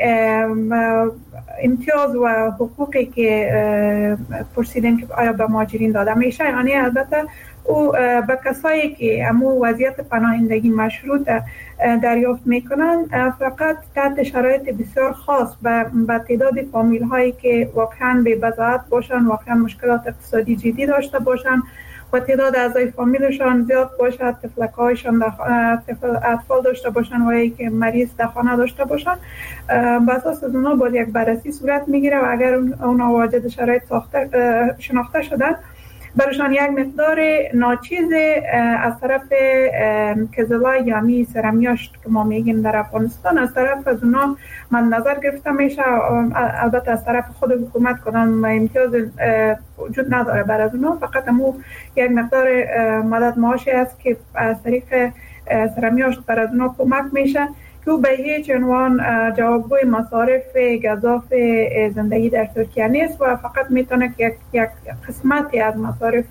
امتیاز و حقوقی که پرسیدن که آیا به مهاجرین داده میشه، یعنی البته او به کسایی که امو وضعیت پناهندگی مشروط دریافت میکنن فقط تحت شرایط بسیار خاص به تعداد فامیل هایی که واقعا به بضاعت باشن، واقعا مشکلات اقتصادی جدی داشته باشن و تعداد اعضای فامیلشان زیاد باشد، طفلک‌هایشان اطفال داشته باشن و یا که مریض در خانه داشته باشن، به اساس از اونا باید یک بررسی صورت میگیره و اگر اونا واجد شرایط شناخته شدن برشان یک مقدار ناچیز از طرف کزلای یامی سرمیاشت که ما میگیم در افغانستان از طرف از اونا من نظر گرفته میشه. البته از طرف خود حکومت کدام امتیاز وجود نداره بر از اونا، فقط همون یک مقدار مدد معاشی است که از طریق سرمیاشت بر از اونا کمک میشه که به هیچ عنوان جوابگوی مصارف گزاف زندگی در ترکیه نیست و فقط میتونه که یک قسمتی از مصارف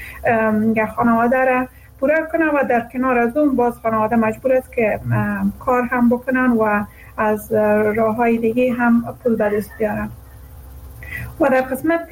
خانواده را پوره کنه و در کنار از اون باز خانواده مجبور است که کار هم بکنن و از راه های دیگه هم پول به دست بیارن. و در قسمت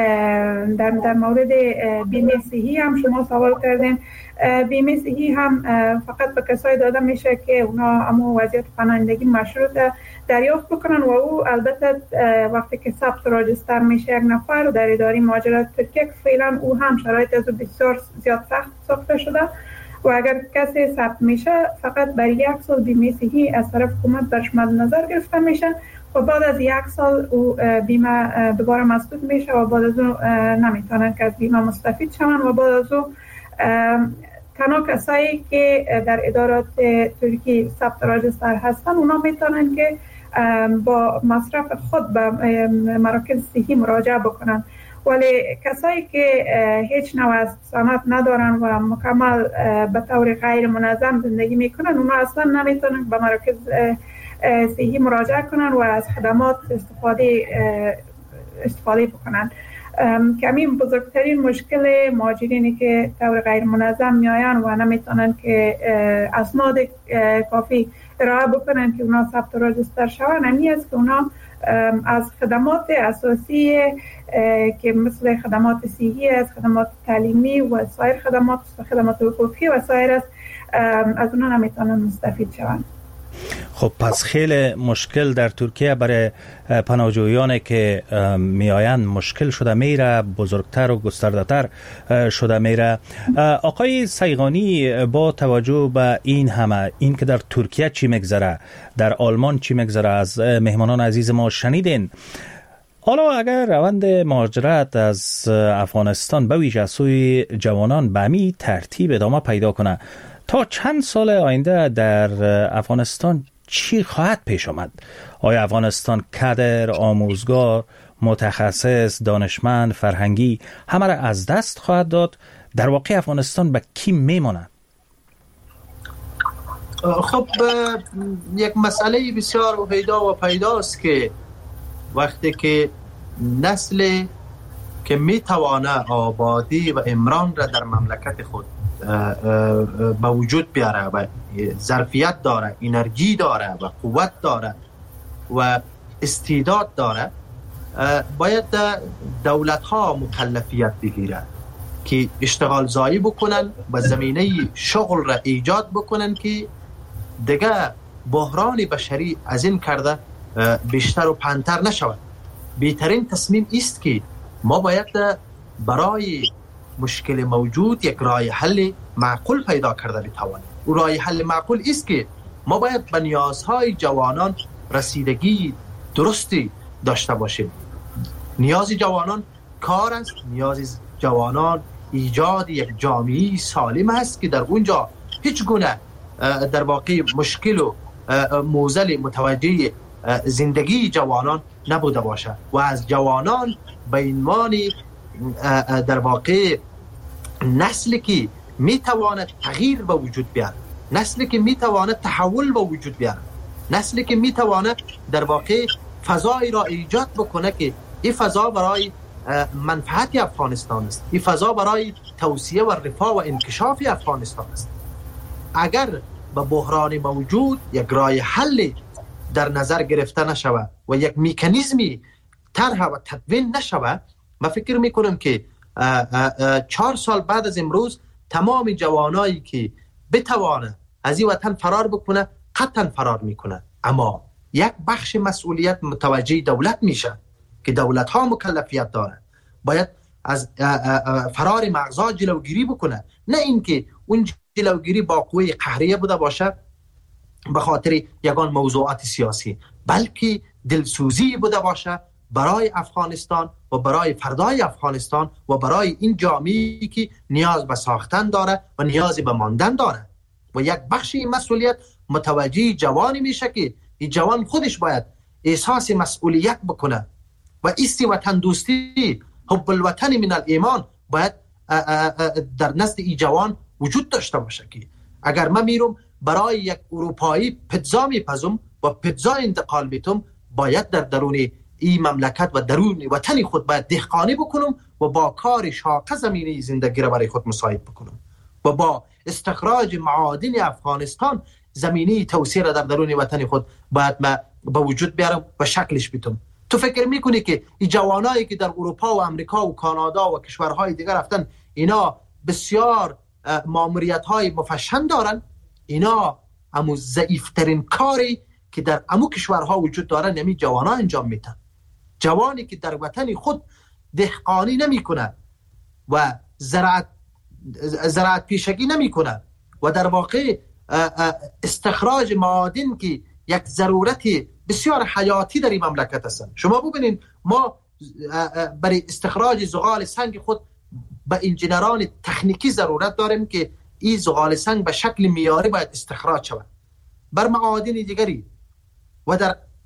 در مورد بیمه صحی هم شما سوال کردین. بیمه صحی هم فقط به کسایی داده میشه که اونا امو وضعیت پناهندگی مشروط دریافت بکنن و او البته وقتی که ثبت راجستر میشه یک نفر در اداره مهاجرت ترکیه که فعلا او هم شرایط از بسیار زیاد سخت ساخته شده و اگر کسی ثبت میشه فقط برای 1 سال بیمه صحی از طرف حکومت برش مد نظر گرفته میشه و بعد از 1 سال او بیمه دوباره مسدود میشه و بعد از اون نمیتونن که از بیمه مستفید شون و بعد از اون تنها کسایی که در ادارات ترکی ثبت راجستر هستن اونا میتونن که با مصرف خود به مراکز صحی مراجعه بکنن، ولی کسایی که هیچ نوع از سند ندارن و مکمل به طور غیر منظم زندگی میکنن اونا اصلا نمیتونن به مراکز صحی مراجعه کنن و از خدمات استفاده بکنن. کمین بزرگترین مشکل مهاجرینی که طور غیر منظم میاین و نمیتونن که اسناد کافی ارائه بکنن که اونا ثبت راجستر شون، همین است که اونا از خدمات اساسی که مثل خدمات صحی است، خدمات تعلیمی و سایر خدمات حقوقی و سایر است از اونا نمیتونن مستفید شون. خب پس خیلی مشکل در ترکیه برای پناهجویانی که میآیند مشکل شده میره، بزرگتر و گسترده‌تر شده میره. آقای سیغانی، با توجه به این همه، این که در ترکیه چی میگذره، در آلمان چی میگذره، از مهمانان عزیز ما شنیدین. حالا اگر روند مهاجرت از افغانستان به ویژه سوی جوانان به همین ترتیب ادامه پیدا کنه، تا چند سال آینده در افغانستان چی خواهد پیش آمد؟ آیا افغانستان کادر، آموزگار، متخصص، دانشمند، فرهنگی همه را از دست خواهد داد؟ در واقع افغانستان به کی میماند؟ خب یک مسئله بسیار پیداست که وقتی که نسل که میتوانه آبادی و عمران را در مملکت خود به وجود بیاره و ظرفیت داره، انرژی داره و قوت داره و استعداد داره، باید دولت ها مکلفیت بگیرن که اشتغال زایی بکنن و زمینه شغل را ایجاد بکنن که دیگه بحران بشری از این کرده بیشتر و پنتر نشود. بهترین تصمیم است که ما باید برای مشکل موجود یک راه حل معقول پیدا کرده بتوانیم. و راه حل معقول است که ما باید به نیازهای جوانان رسیدگی درستی داشته باشیم. نیاز جوانان کار است، نیاز جوانان ایجاد یک جامعه سالم است که در اونجا هیچ گونه در واقع مشکل و موزل متوجه زندگی جوانان نبوده باشه و از جوانان به عنوان در واقع نسلی که میتواند تغییر به وجود بیاره، نسلی که میتواند تحول به وجود بیاره، نسلی که میتواند در واقع فضایی را ایجاد بکنه که این فضا برای منفعت افغانستان است، این فضا برای توسعه و رفاه و انکشاف افغانستان است. اگر به بحران موجود یک راه حل در نظر گرفته نشود و یک مکانیزمی طرح و تدوین نشود، من فکر میکنم که 4 سال بعد از امروز تمام جوانایی که بتوانه از این وطن فرار بکنه قطعا فرار میکنه. اما یک بخش مسئولیت متوجه دولت میشه که دولت ها مکلفیت داره، باید از فرار مغزا جلوگیری بکنه، نه اینکه اون جلوگیری با قوه قهریه بوده باشه به خاطر یگان موضوعات سیاسی، بلکه دلسوزی بوده باشه برای افغانستان و برای فردای افغانستان و برای این جامعه‌ای که نیاز به ساختن داره و نیازی به ماندن داره. و یک بخش این مسئولیت متوجه جوانی میشه که این جوان خودش باید احساس مسئولیت بکنه و ایستی وطن دوستی، حب الوطن من الایمان باید در نزد این جوان وجود داشته باشه که اگر من میرم برای یک اروپایی پیتزا میپزم و پیتزا انتقال میتم، باید در درون این مملکت و درون وطن خود باید دهقانی بکنم و با کار شاقه زمینه زندگی را برای خود مساعد بکنم و با استخراج معادن افغانستان زمینه توسعه را در درون وطن خود باید ما به وجود بیارم و شکلش بیتم. تو فکر میکنی که این جوانایی که در اروپا و امریکا و کانادا و کشورهای دیگر رفتن اینا بسیار ماموریت‌های مفشن دارن؟ اینا امو ضعیفترین کاری که در امو کشورها وجود داره نمی جوانا انجام میتن. جوانی که در وطن خود دهقانی نمی کنه و زراعت پیشگی نمی کنه و در واقع استخراج معادن که یک ضرورت بسیار حیاتی در این مملکت هستن. شما ببینید ما برای استخراج زغال سنگ خود به انجینران تکنیکی ضرورت داریم که این زغال سنگ به شکل معیاری باید استخراج شود. بر معادن دیگری و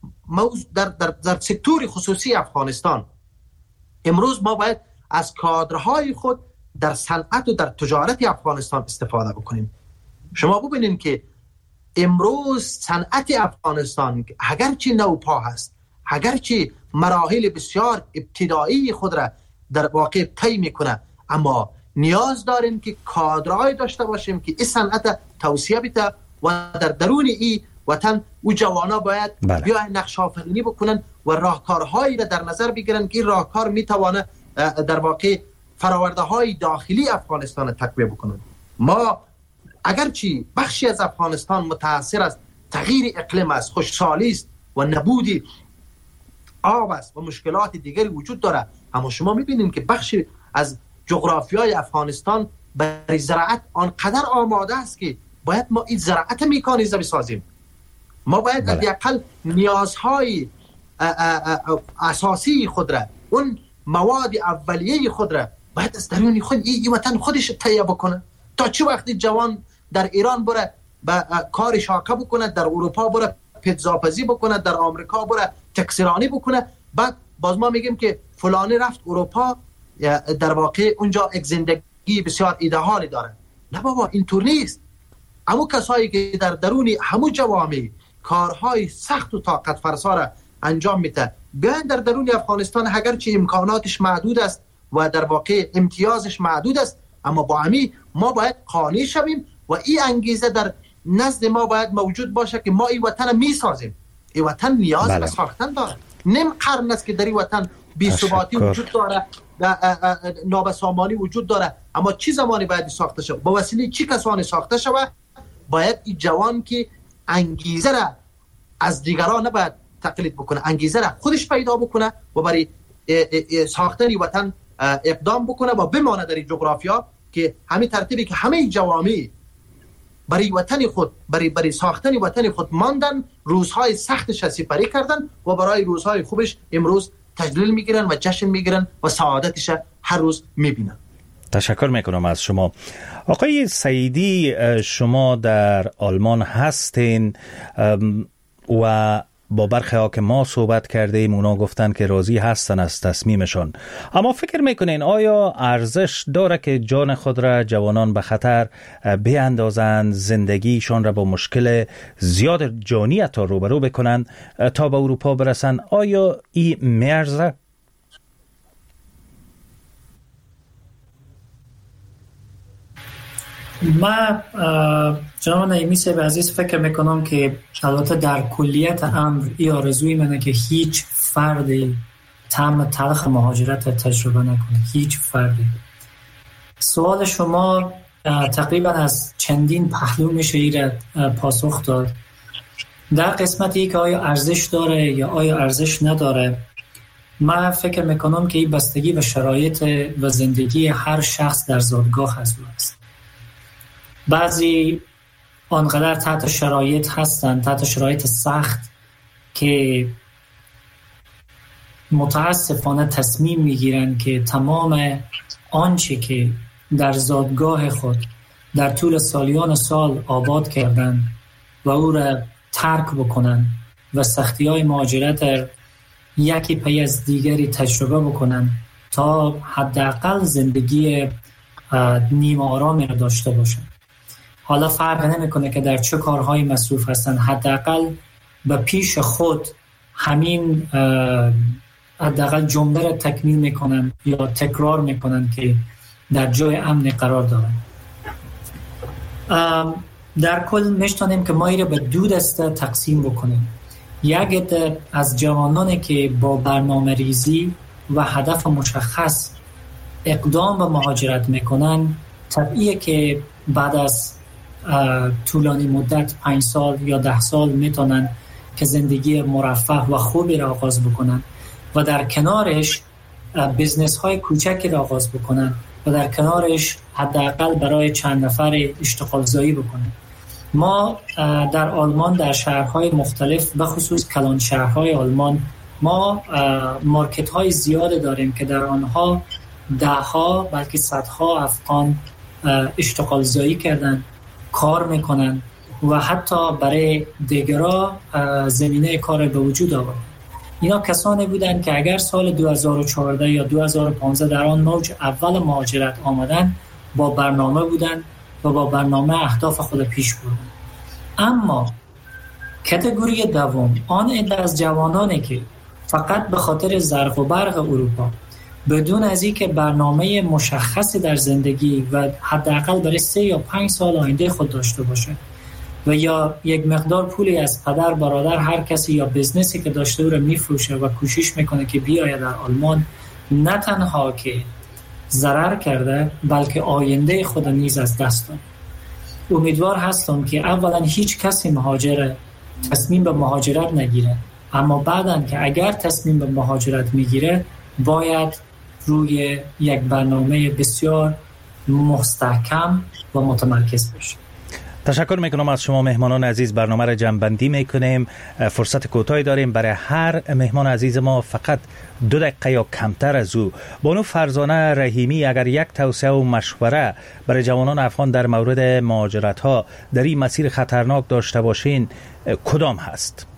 در سکتور خصوصی افغانستان امروز ما باید از کادرهای خود در صنعت و در تجارت افغانستان استفاده بکنیم. شما ببینید که امروز صنعت افغانستان اگرچه نوپا هست، اگرچه مراحل بسیار ابتدایی خود را در واقع طی میکنه، اما نیاز داریم که کادرهای داشته باشیم که این صنعت توسعه بده و در درون این وطن او جوانا باید بیاین نقش آفرینی بکنن و راهکارهایی را در نظر بگیرن که این راهکار میتونه در واقع فراورده های داخلی افغانستان تقویه بکنن. ما اگرچه بخشی از افغانستان متاثر از تغییر اقلیم است، خشکسالی است و نبود آب است و مشکلات دیگری وجود داره، اما شما میبینید که بخشی از جغرافیای افغانستان برای زراعت آنقدر آماده است که باید ما این زراعت میکانیزه بسازیم. ما باید حداقل نیازهای اساسی خود را، اون مواد اولیه خود را باید از درون خود این وطن خودش تهیه بکنه. تا چه وقتی جوان در ایران بره با کار شاقه بکنه، در اروپا بره پیتزاپزی بکنه، در آمریکا بره تکسیرانی بکنه، بعد باز ما میگیم که فلانی رفت اروپا در واقع اونجا یک زندگی بسیار ایدئالی داره. نه بابا، اینطور نیست. اما کسایی که در درون همون جوامع کارهای سخت و طاقت فرسا را انجام میده، بیاین در درون افغانستان اگرچه امکاناتش محدود است و در واقع امتیازش محدود است، اما با همین ما باید قانع شویم و این انگیزه در نزد ما باید موجود باشه که ما این وطن میسازیم. این وطن نیاز به ساختن داره. نیم قرن است که در این وطن بی‌ثباتی وجود داره، نابسامانی وجود داره، اما چی زمانی باید ساخته شود؟ با وسیله چی کسانی ساخته شود؟ باید این جوان که انگیزه را از دیگران نباید تقلید بکنه، انگیزه را خودش پیدا بکنه و برای ساختن وطن اقدام بکنه و بمانه در این جغرافیا، که همین ترتیبی که همه جوامع برای وطن خود، برای ساختن وطن خود ماندن، روزهای سختش سپری کردن و برای روزهای خوبش امروز تجلیل میگیرن و جشن میگیرن و سعادتش هر روز میبینن. تشکر میکنم از شما. آقای سعیدی، شما در آلمان هستین و با برخی ها که ما صحبت کردیم اونا گفتن که راضی هستن از تصمیمشون، اما فکر میکنین آیا ارزش داره که جان خود را جوانان به خطر بیاندازند، زندگیشان را با مشکل زیاد جانی حتی روبرو بکنن تا به اروپا برسن؟ آیا این میارزه؟ من جناب نعیمی صاحب عزیز فکر میکنم که البته در کلیت امر این آرزوی منه که هیچ فردی طعم تلخ مهاجرت تجربه نکنه، هیچ فردی. سوال شما تقریبا از چندین پهلو میشه این را پاسخ داد. در قسمتی که آیا ارزش داره یا آیا ارزش نداره، من فکر میکنم که این بستگی به شرایط و زندگی هر شخص در زادگاه است. بعضی آنقدر تحت شرایط هستند، تحت شرایط سخت، که متاسفانه تصمیم میگیرن که تمام آنچه که در زادگاه خود در طول سالیان سال آباد کردن و او را ترک بکنن و سختی‌های مهاجرت یکی پی از دیگری تجربه بکنن تا حداقل زندگی نیم آرامی را داشته باشن. حالا فرق نمیکنه که در چه کارهایی مصروف هستن، حداقل به پیش خود همین حداقل جمله را تکمیل میکنن یا تکرار میکنن که در جای امن قرار دارن. در کل میشتانیم که ما ایره به دو دسته تقسیم بکنیم. یک عده از جوانانی که با برنامه ریزی و هدف مشخص اقدام به مهاجرت میکنن، طبیعیه که بعد از طولانی مدت 5 سال یا 10 سال میتونن که زندگی مرفه و خوبی را آغاز بکنن و در کنارش بیزنس های کوچکی را آغاز بکنن و در کنارش حداقل برای چند نفر اشتغال زایی بکنن. ما در آلمان در شهرهای مختلف، به خصوص کلان شهرهای آلمان، ما مارکت های زیاد داریم که در آنها دهها بلکه صدها افغان اشتغال زایی کردن، کار میکنن و حتی برای دیگرها زمینه کار به وجود آوردن. اینا کسانی بودن که اگر سال 2014 یا 2015 در آن موج اول مهاجرت آمدن، با برنامه بودن و با برنامه اهداف خود پیش بردن. اما کاتگوری دوم، آن عده از جوانانی که فقط به خاطر زرق و برق اروپا بدون از اینکه برنامه مشخصی در زندگی و حداقل برای 3 یا 5 سال آینده خود داشته باشه و یا یک مقدار پولی از پدر، برادر، هر کسی یا بزنسی که داشته او را میفروشه و کوشش میکنه که بیاید در آلمان، نه تنها که ضرر کرده بلکه آینده خود نیز از دست داده. امیدوار هستم که اولا هیچ کسی تصمیم به مهاجرت نگیره، اما بعداً که اگر تصمیم به مهاجرت میگیره باید روی یک برنامه بسیار مستحکم و متمرکز بشه. تشکر میکنم از شما مهمانان عزیز. برنامه را جمع‌بندی میکنیم، فرصت کوتاهی داریم برای هر مهمان عزیز ما، فقط 2 دقیقه یا کمتر از او. بانو فرزانه رحیمی، اگر یک توصیه و مشوره برای جوانان افغان در مورد مهاجرت ها در این مسیر خطرناک داشته باشین کدام هست؟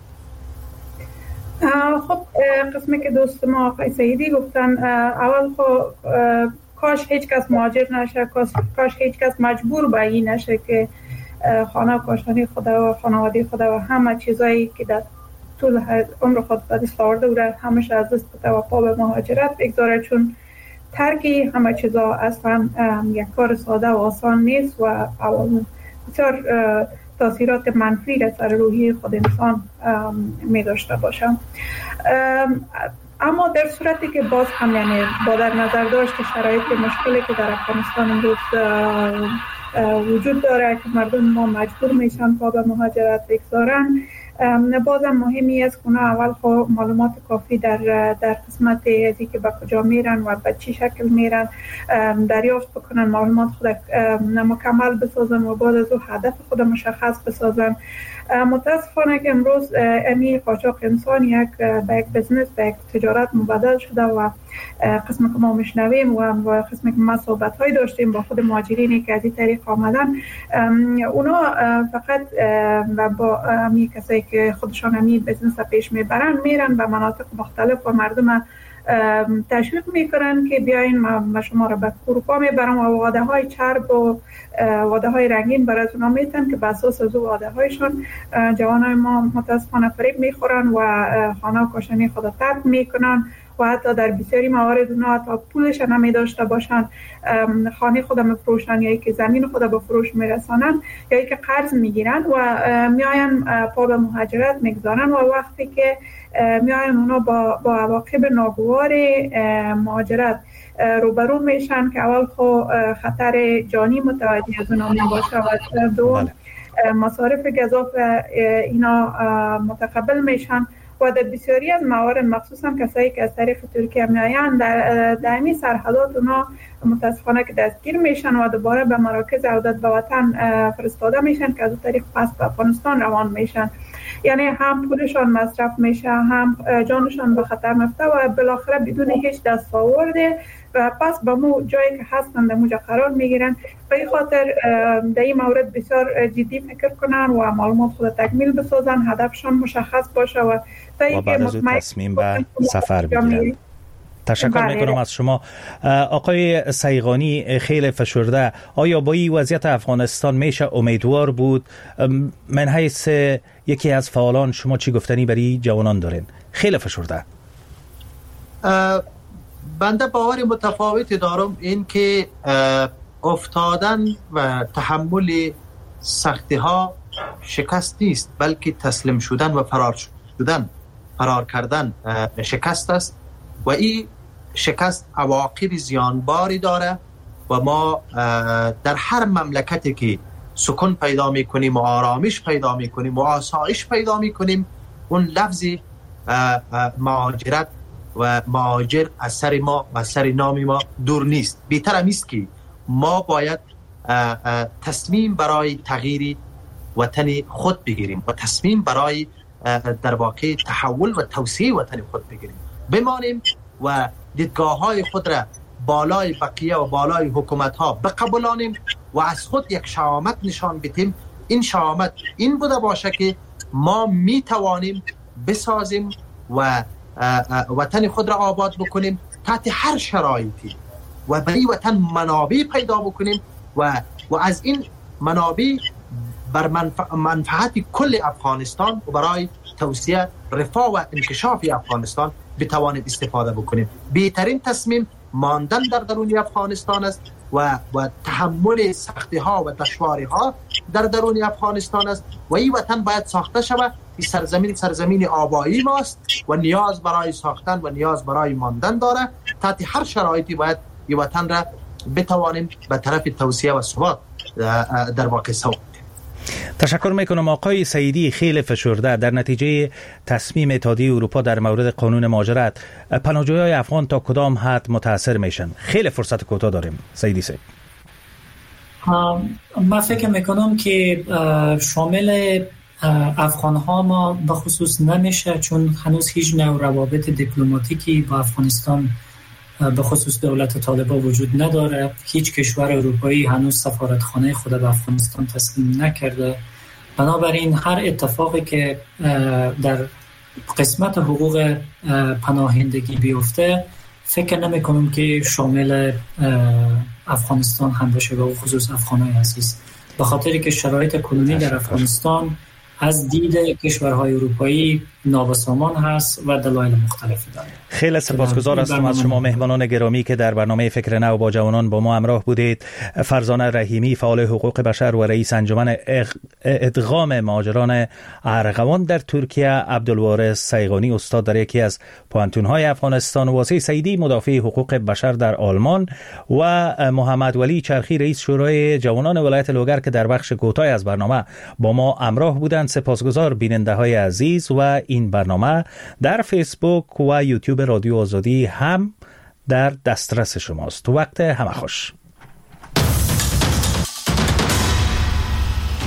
خب قسمی که دوست ما آقای سعیدی گفتن، اول کاش هیچ کس مهاجر نشه، کاش هیچ کس مجبور به این نشه که خانه کاشانی خدا و خانواده خدا و همه چیزایی که در طول عمر خود به دست آورده و همش از دست بده و پا به مهاجرت بگذاره، چون ترک همه چیزا اصلا یک کار ساده و آسان نیست و بسیار تاثیرات منفی در سر روحی خود انسان می داشته باشه. اما در صورتی که باز هم یعنی با در نظر داشت شرایط مشکلی که در افغانستان امروز وجود داره که مردم ما مجبور میشن پا به مهاجرت بگذارن، بازم مهمی است که اول خب معلومات کافی در قسمت ازی که به کجا میرن و به چی شکل میرن دریافت بکنن، معلومات خود مکمل بسازن و بعد از او هدف خود مشخص بسازن. متاسفانه که امروز امی قاچاق انسان به یک بزنس، به یک تجارت مبدل شده و قسم که ما میشنویم و قسم که ما صحبت‌های داشتیم با خود مهاجرینی که از این طریق آمدن، اونا فقط با امی کسایی که خودشان امی بزنس پیش میبرن میرن به مناطق مختلف و مردم تشویق میکنن که بیاین ما شما را به اروپا میبرم و وعده های چرب و وعده های رنگین براتون میتن که به اساس از وعده هایشون جوانای ما متاسفانه فریب میخورن و خانه کاشانی خود ترک میکنن و حتی در بسیاری موارد اونا حتی پولش نمی داشته باشن، خانه خود مفروشن یا که زمین خود به فروش میرسانن یا که قرض میگیرن و میاین پا به مهاجرت میگذارن و وقتی که میاین اونا با عواقب ناگوار مهاجرت روبرو میشن که اول خو خطر جانی متوجه از اونا میباشه و دوم مصارف گزاف اینا متقبل میشن و در بسیاری از موارد مخصوصا کسایی که از طریق ترکیه میآیند در این سرحدات اونا متاسفانه که دستگیر میشن و دوباره به مراکز عودت به وطن فرستاده میشن که از اون طریق پس به افغانستان روان میشن. یعنی هم پولشان مصرف میشه، هم جانشان به خطر میفته و بالاخره بدون هیچ دستاورده و پس به مو جایی که هستن در موجه قرار میگیرن. به این خاطر در این مورد بسیار جدی فکر کنن و معلومات خود تکمیل بسازن، هدفشان مشخص باشه و بعد از اون تصمیم به سفر بگیرن. تشکر میکنم از شما. آقای سیغانی خیلی فشرده، آیا با این وضعیت افغانستان میشه امیدوار بود؟ من حیث یکی از فعالان شما چی گفتنی برای جوانان دارین؟ خیلی فشرده. بنده باور متفاوتی دارم این که افتادن و تحمل سختی ها شکست نیست، بلکه تسلیم شدن و فرار کردن شکست است و این شکست عواقب زیانباری داره و ما در هر مملکتی که سکون پیدا میکنیم و آرامش پیدا میکنیم و آسایش پیدا میکنیم، اون لفظ مهاجرت و مهاجر از سر ما و سر نام ما دور نیست. بهتر است که ما باید تصمیم برای تغییر وطن خود بگیریم و تصمیم برای در واقع تحول و توسعه وطن خود بگیریم، بمانیم و دیدگاه‌های خود را بالای بقیه و بالای حکومت‌ها بقبولانیم و از خود یک شجاعت نشان بدیم. این شجاعت این بوده باشه که ما میتوانیم بسازیم و وطن خود را آباد بکنیم تحت هر شرایطی و برای وطن منابع پیدا بکنیم و از این منابع بر منفعت کل افغانستان و برای توسعه رفاه و انکشاف افغانستان بتوانیم استفاده بکنیم. بهترین تصمیم ماندن در درون افغانستان است و تحمل سختی ها و دشواری ها در درون افغانستان است و این وطن باید ساخته شود. این سرزمین آبایی ماست و نیاز برای ساختن و نیاز برای ماندن داره. تحت هر شرایطی باید این وطن را بتوانیم به طرف توسعه و ثبات در واقع سوق. تشکر میکنم. آقای سیدی خیلی فشرده، در نتیجه تصمیم اتحادیه اروپا در مورد قانون مهاجرت پناهجویان افغان تا کدام حد متاثر میشن؟ خیلی فرصت کوتاه داریم. سیدی سید، من فکر میکنم که شامل افغان ها ما به خصوص نمیشه، چون هنوز هیچ نوع روابط دیپلماتیکی با افغانستان به خصوص دولت طالبان وجود نداره. هیچ کشور اروپایی هنوز سفارتخانه خود به افغانستان تسلیم نکرده. بنابراین هر اتفاقی که در قسمت حقوق پناهندگی بیفته فکر نمی کنم که شامل افغانستان هم باشه و خصوص افغانای عزیز، به خاطری که شرایط کنونی در افغانستان از دید کشورهای اروپایی نابسامان هست و دلایل مختلفی داره. خیلی سپاسگزار هستم از شما مهمانان گرامی که در برنامه فکر نو با جوانان با ما همراه بودید. فرزانه رحیمی، فعال حقوق بشر و رئیس انجمن ادغام مهاجران ارغوان در ترکیه، عبدالوارث سیغانی، استاد در یکی از پوهنتون‌های افغانستان، واسه سعیدی، مدافع حقوق بشر در آلمان، و محمد ولی چرخی، رئیس شورای جوانان ولایت لوگر که در بخش کوتاهی از برنامه با ما همراه بودند. سپاسگزار بیننده‌های عزیز. و این برنامه در فیسبوک و یوتیوب رادیو آزادی هم در دسترس شماست. وقت همه خوش.